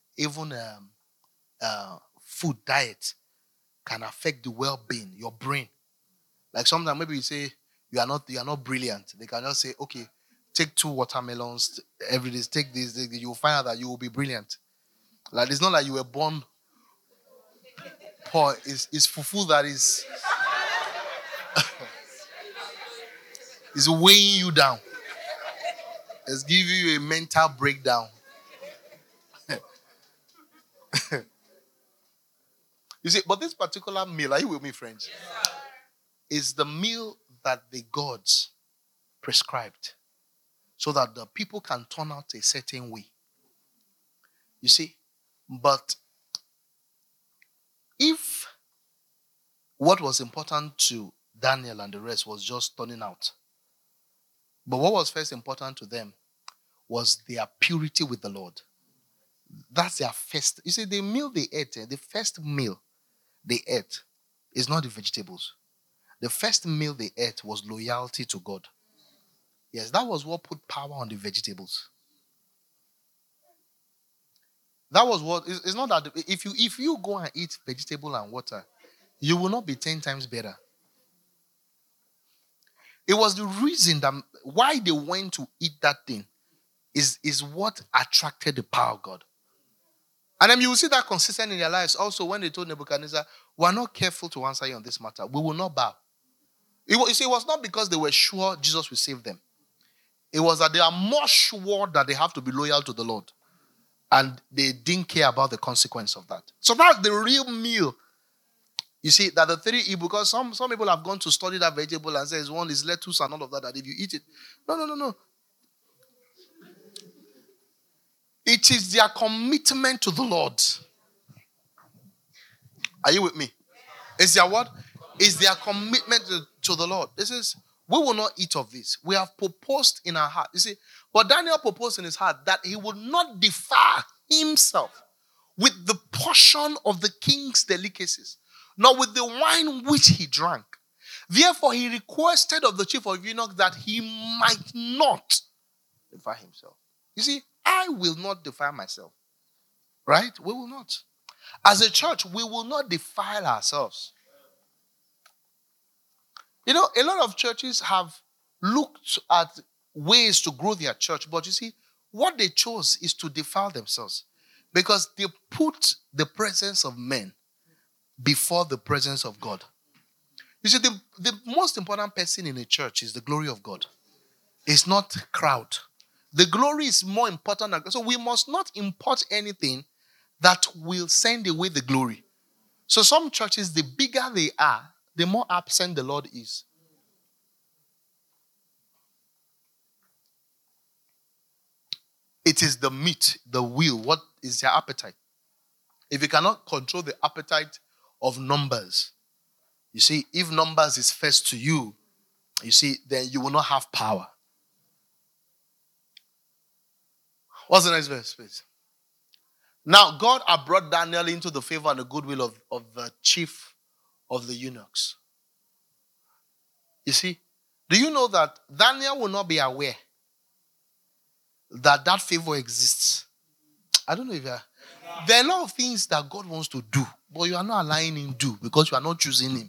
S1: food diet can affect the well-being, your brain. Like sometimes maybe you say you are not brilliant. They can just say, okay, take 2 watermelons every day, take this, you'll find out that you will be brilliant. Like it's not like you were born poor. It's fufu that is is weighing you down. It's giving you a mental breakdown. You see, but this particular meal, are you with me, friends? Is the meal that the gods prescribed so that the people can turn out a certain way. You see, but if what was important to Daniel and the rest was just turning out, but what was first important to them was their purity with the Lord. That's their first. You see, the meal they ate, the first meal they ate is not the vegetables. The first meal they ate was loyalty to God. Yes, that was what put power on the vegetables. That was what. It's not that if you go and eat vegetable and water, you will not be 10 times better. It was the reason that why they went to eat that thing is what attracted the power of God. And then you will see that consistent in their lives. Also, when they told Nebuchadnezzar, we are not careful to answer you on this matter. We will not bow. You see, it was not because they were sure Jesus will save them. It was that they are more sure that they have to be loyal to the Lord. And they didn't care about the consequence of that. So that's the real meal. You see, that the 3 Hebrew, because some people have gone to study that vegetable and says one is lettuce and all of that, that if you eat it. No. It is their commitment to the Lord. Are you with me? It's their what? It's their commitment to the Lord. This is, we will not eat of this. We have proposed in our heart. You see, but Daniel proposed in his heart that he would not defile himself with the portion of the king's delicacies, nor with the wine which he drank. Therefore, he requested of the chief of eunuchs that he might not defile himself. You see, I will not defile myself. Right? We will not. As a church, we will not defile ourselves. You know, a lot of churches have looked at ways to grow their church, but you see, what they chose is to defile themselves because they put the presence of men before the presence of God. You see, the most important person in a church is the glory of God. It's not crowd. The glory is more important. So we must not import anything that will send away the glory. So some churches, the bigger they are, the more absent the Lord is. It is the meat, the will, what is your appetite. If you cannot control the appetite of numbers, you see, if numbers is first to you, you see, then you will not have power. What's the next verse, please? Now, God had brought Daniel into the favor and the goodwill of the chief of the eunuchs. You see, do you know that Daniel will not be aware that favor exists? I don't know if you are. There are a lot of things that God wants to do, but you are not allowing him to do because you are not choosing him.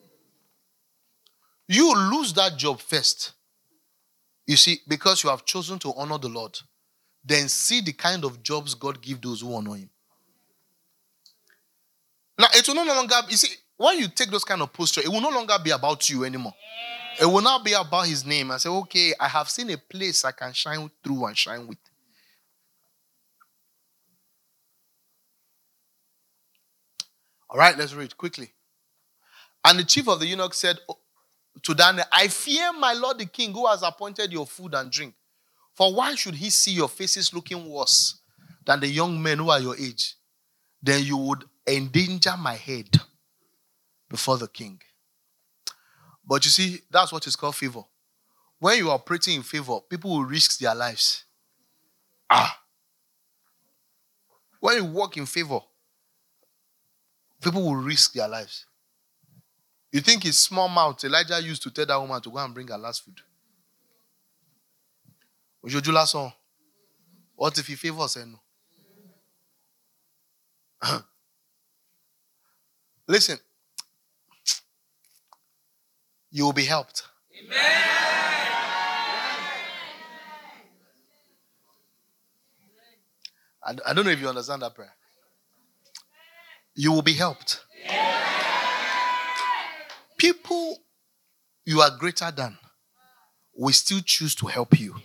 S1: You lose that job first. You see, because you have chosen to honor the Lord. Then see the kind of jobs God gives those who honor him. Now, it will no longer, you see, when you take those kind of posture, it will no longer be about you anymore. It will not be about his name. I say, okay, I have seen a place I can shine through and shine with. All right, let's read quickly. And the chief of the eunuchs said to Daniel, I fear my lord the king who has appointed your food and drink. For why should he see your faces looking worse than the young men who are your age? Then you would endanger my head before the king. But you see, that's what is called favor. When you are operating in favor, people will risk their lives. When you walk in favor, people will risk their lives. You think his small mouth Elijah used to tell that woman to go and bring her last food? What if he favors her? No. Listen, you will be helped. Amen. I don't know if you understand that prayer. You will be helped. People you are greater than will still choose to help you.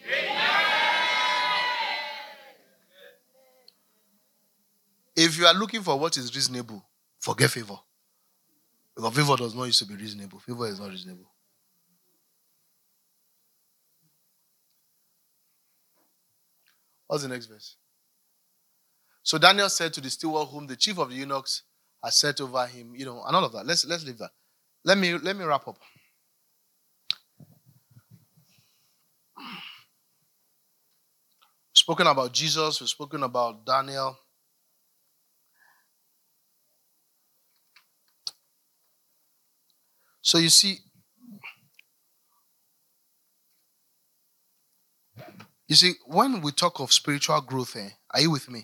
S1: If you are looking for what is reasonable, forget favor. Because favor does not used to be reasonable. Favor is not reasonable. What's the next verse? So Daniel said to the steward whom the chief of the eunuchs had set over him, and all of that. Let's leave that. Let me wrap up. We've spoken about Jesus. We've spoken about Daniel. So you see, when we talk of spiritual growth, are you with me?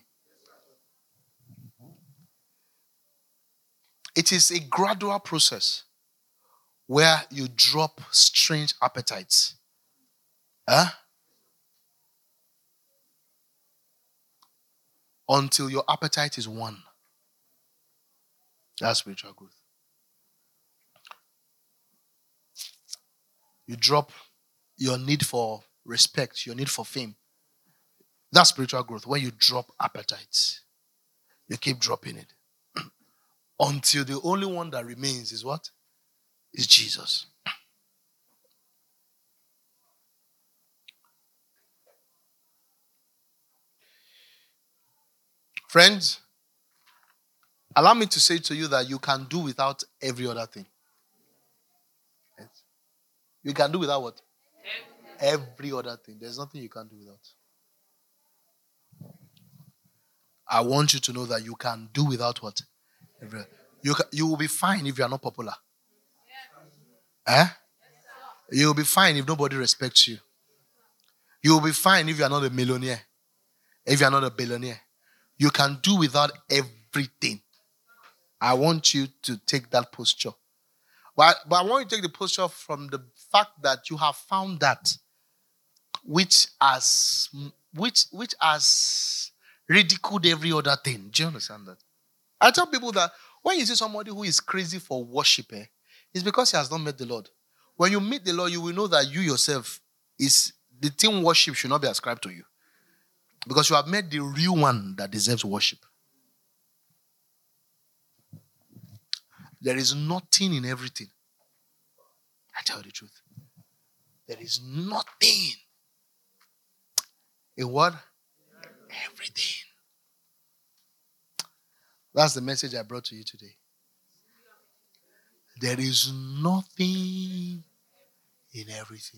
S1: It is a gradual process where you drop strange appetites. Until your appetite is one. That's spiritual growth. You drop your need for respect, your need for fame. That's spiritual growth. When you drop appetites, you keep dropping it. Until the only one that remains is what? Is Jesus. Friends, allow me to say to you that you can do without every other thing. Yes. You can do without what? Every other thing. There's nothing you can do without. I want you to know that you can do without what? You will be fine if you are not popular. You will be fine if nobody respects you. You will be fine if you are not a millionaire. If you are not a billionaire. You can do without everything. I want you to take that posture. But I want you to take the posture from the fact that you have found that which has ridiculed every other thing. Do you understand that? I tell people that when you see somebody who is crazy for worship, it's because he has not met the Lord. When you meet the Lord, you will know that you yourself is the thing worship should not be ascribed to you. Because you have met the real one that deserves worship. There is nothing in everything. I tell you the truth. There is nothing in what? Everything. That's the message I brought to you today. There is nothing in everything.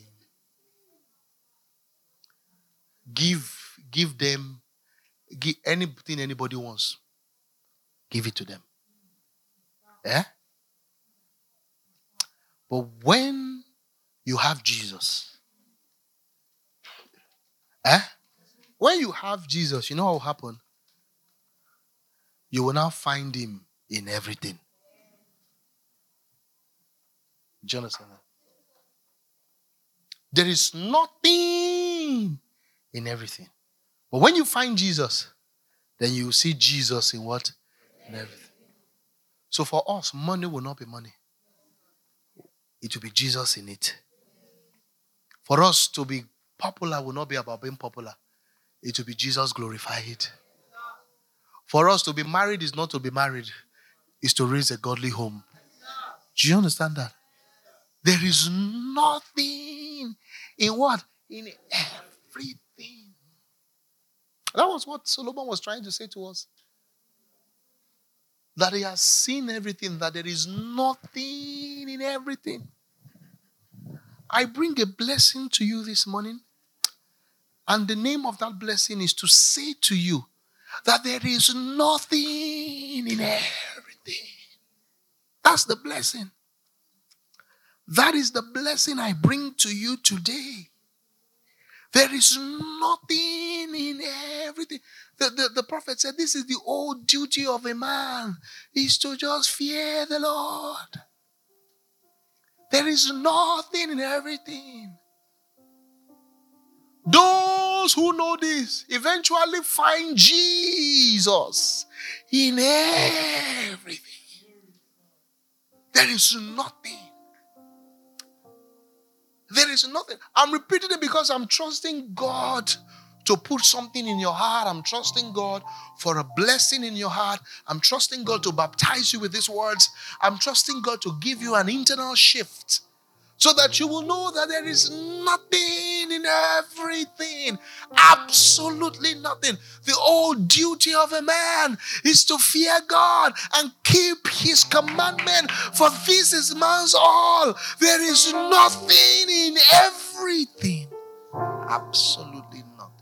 S1: Give them anything anybody wants. Give it to them. But when you have Jesus, when you have Jesus, you know what will happen? You will now find him in everything. Do you understand that? There is nothing in everything. But when you find Jesus, then you see Jesus in what? In everything. So for us, money will not be money. It will be Jesus in it. For us to be popular will not be about being popular. It will be Jesus glorified. For us to be married is not to be married. It's to raise a godly home. Do you understand that? There is nothing in what? In everything. That was what Solomon was trying to say to us. That he has seen everything, that there is nothing in everything. I bring a blessing to you this morning. And the name of that blessing is to say to you that there is nothing in everything. That's the blessing. That is the blessing I bring to you today. There is nothing in everything. The prophet said, this is the old duty of a man, is to just fear the Lord. There is nothing in everything. Those who know this eventually find Jesus in everything. There is nothing. There is nothing. I'm repeating it because I'm trusting God to put something in your heart. I'm trusting God for a blessing in your heart. I'm trusting God to baptize you with these words. I'm trusting God to give you an internal shift so that you will know that there is nothing in everything. Absolutely nothing. The whole duty of a man is to fear God and keep his commandment, for this is man's all. There is nothing in everything. Absolutely nothing.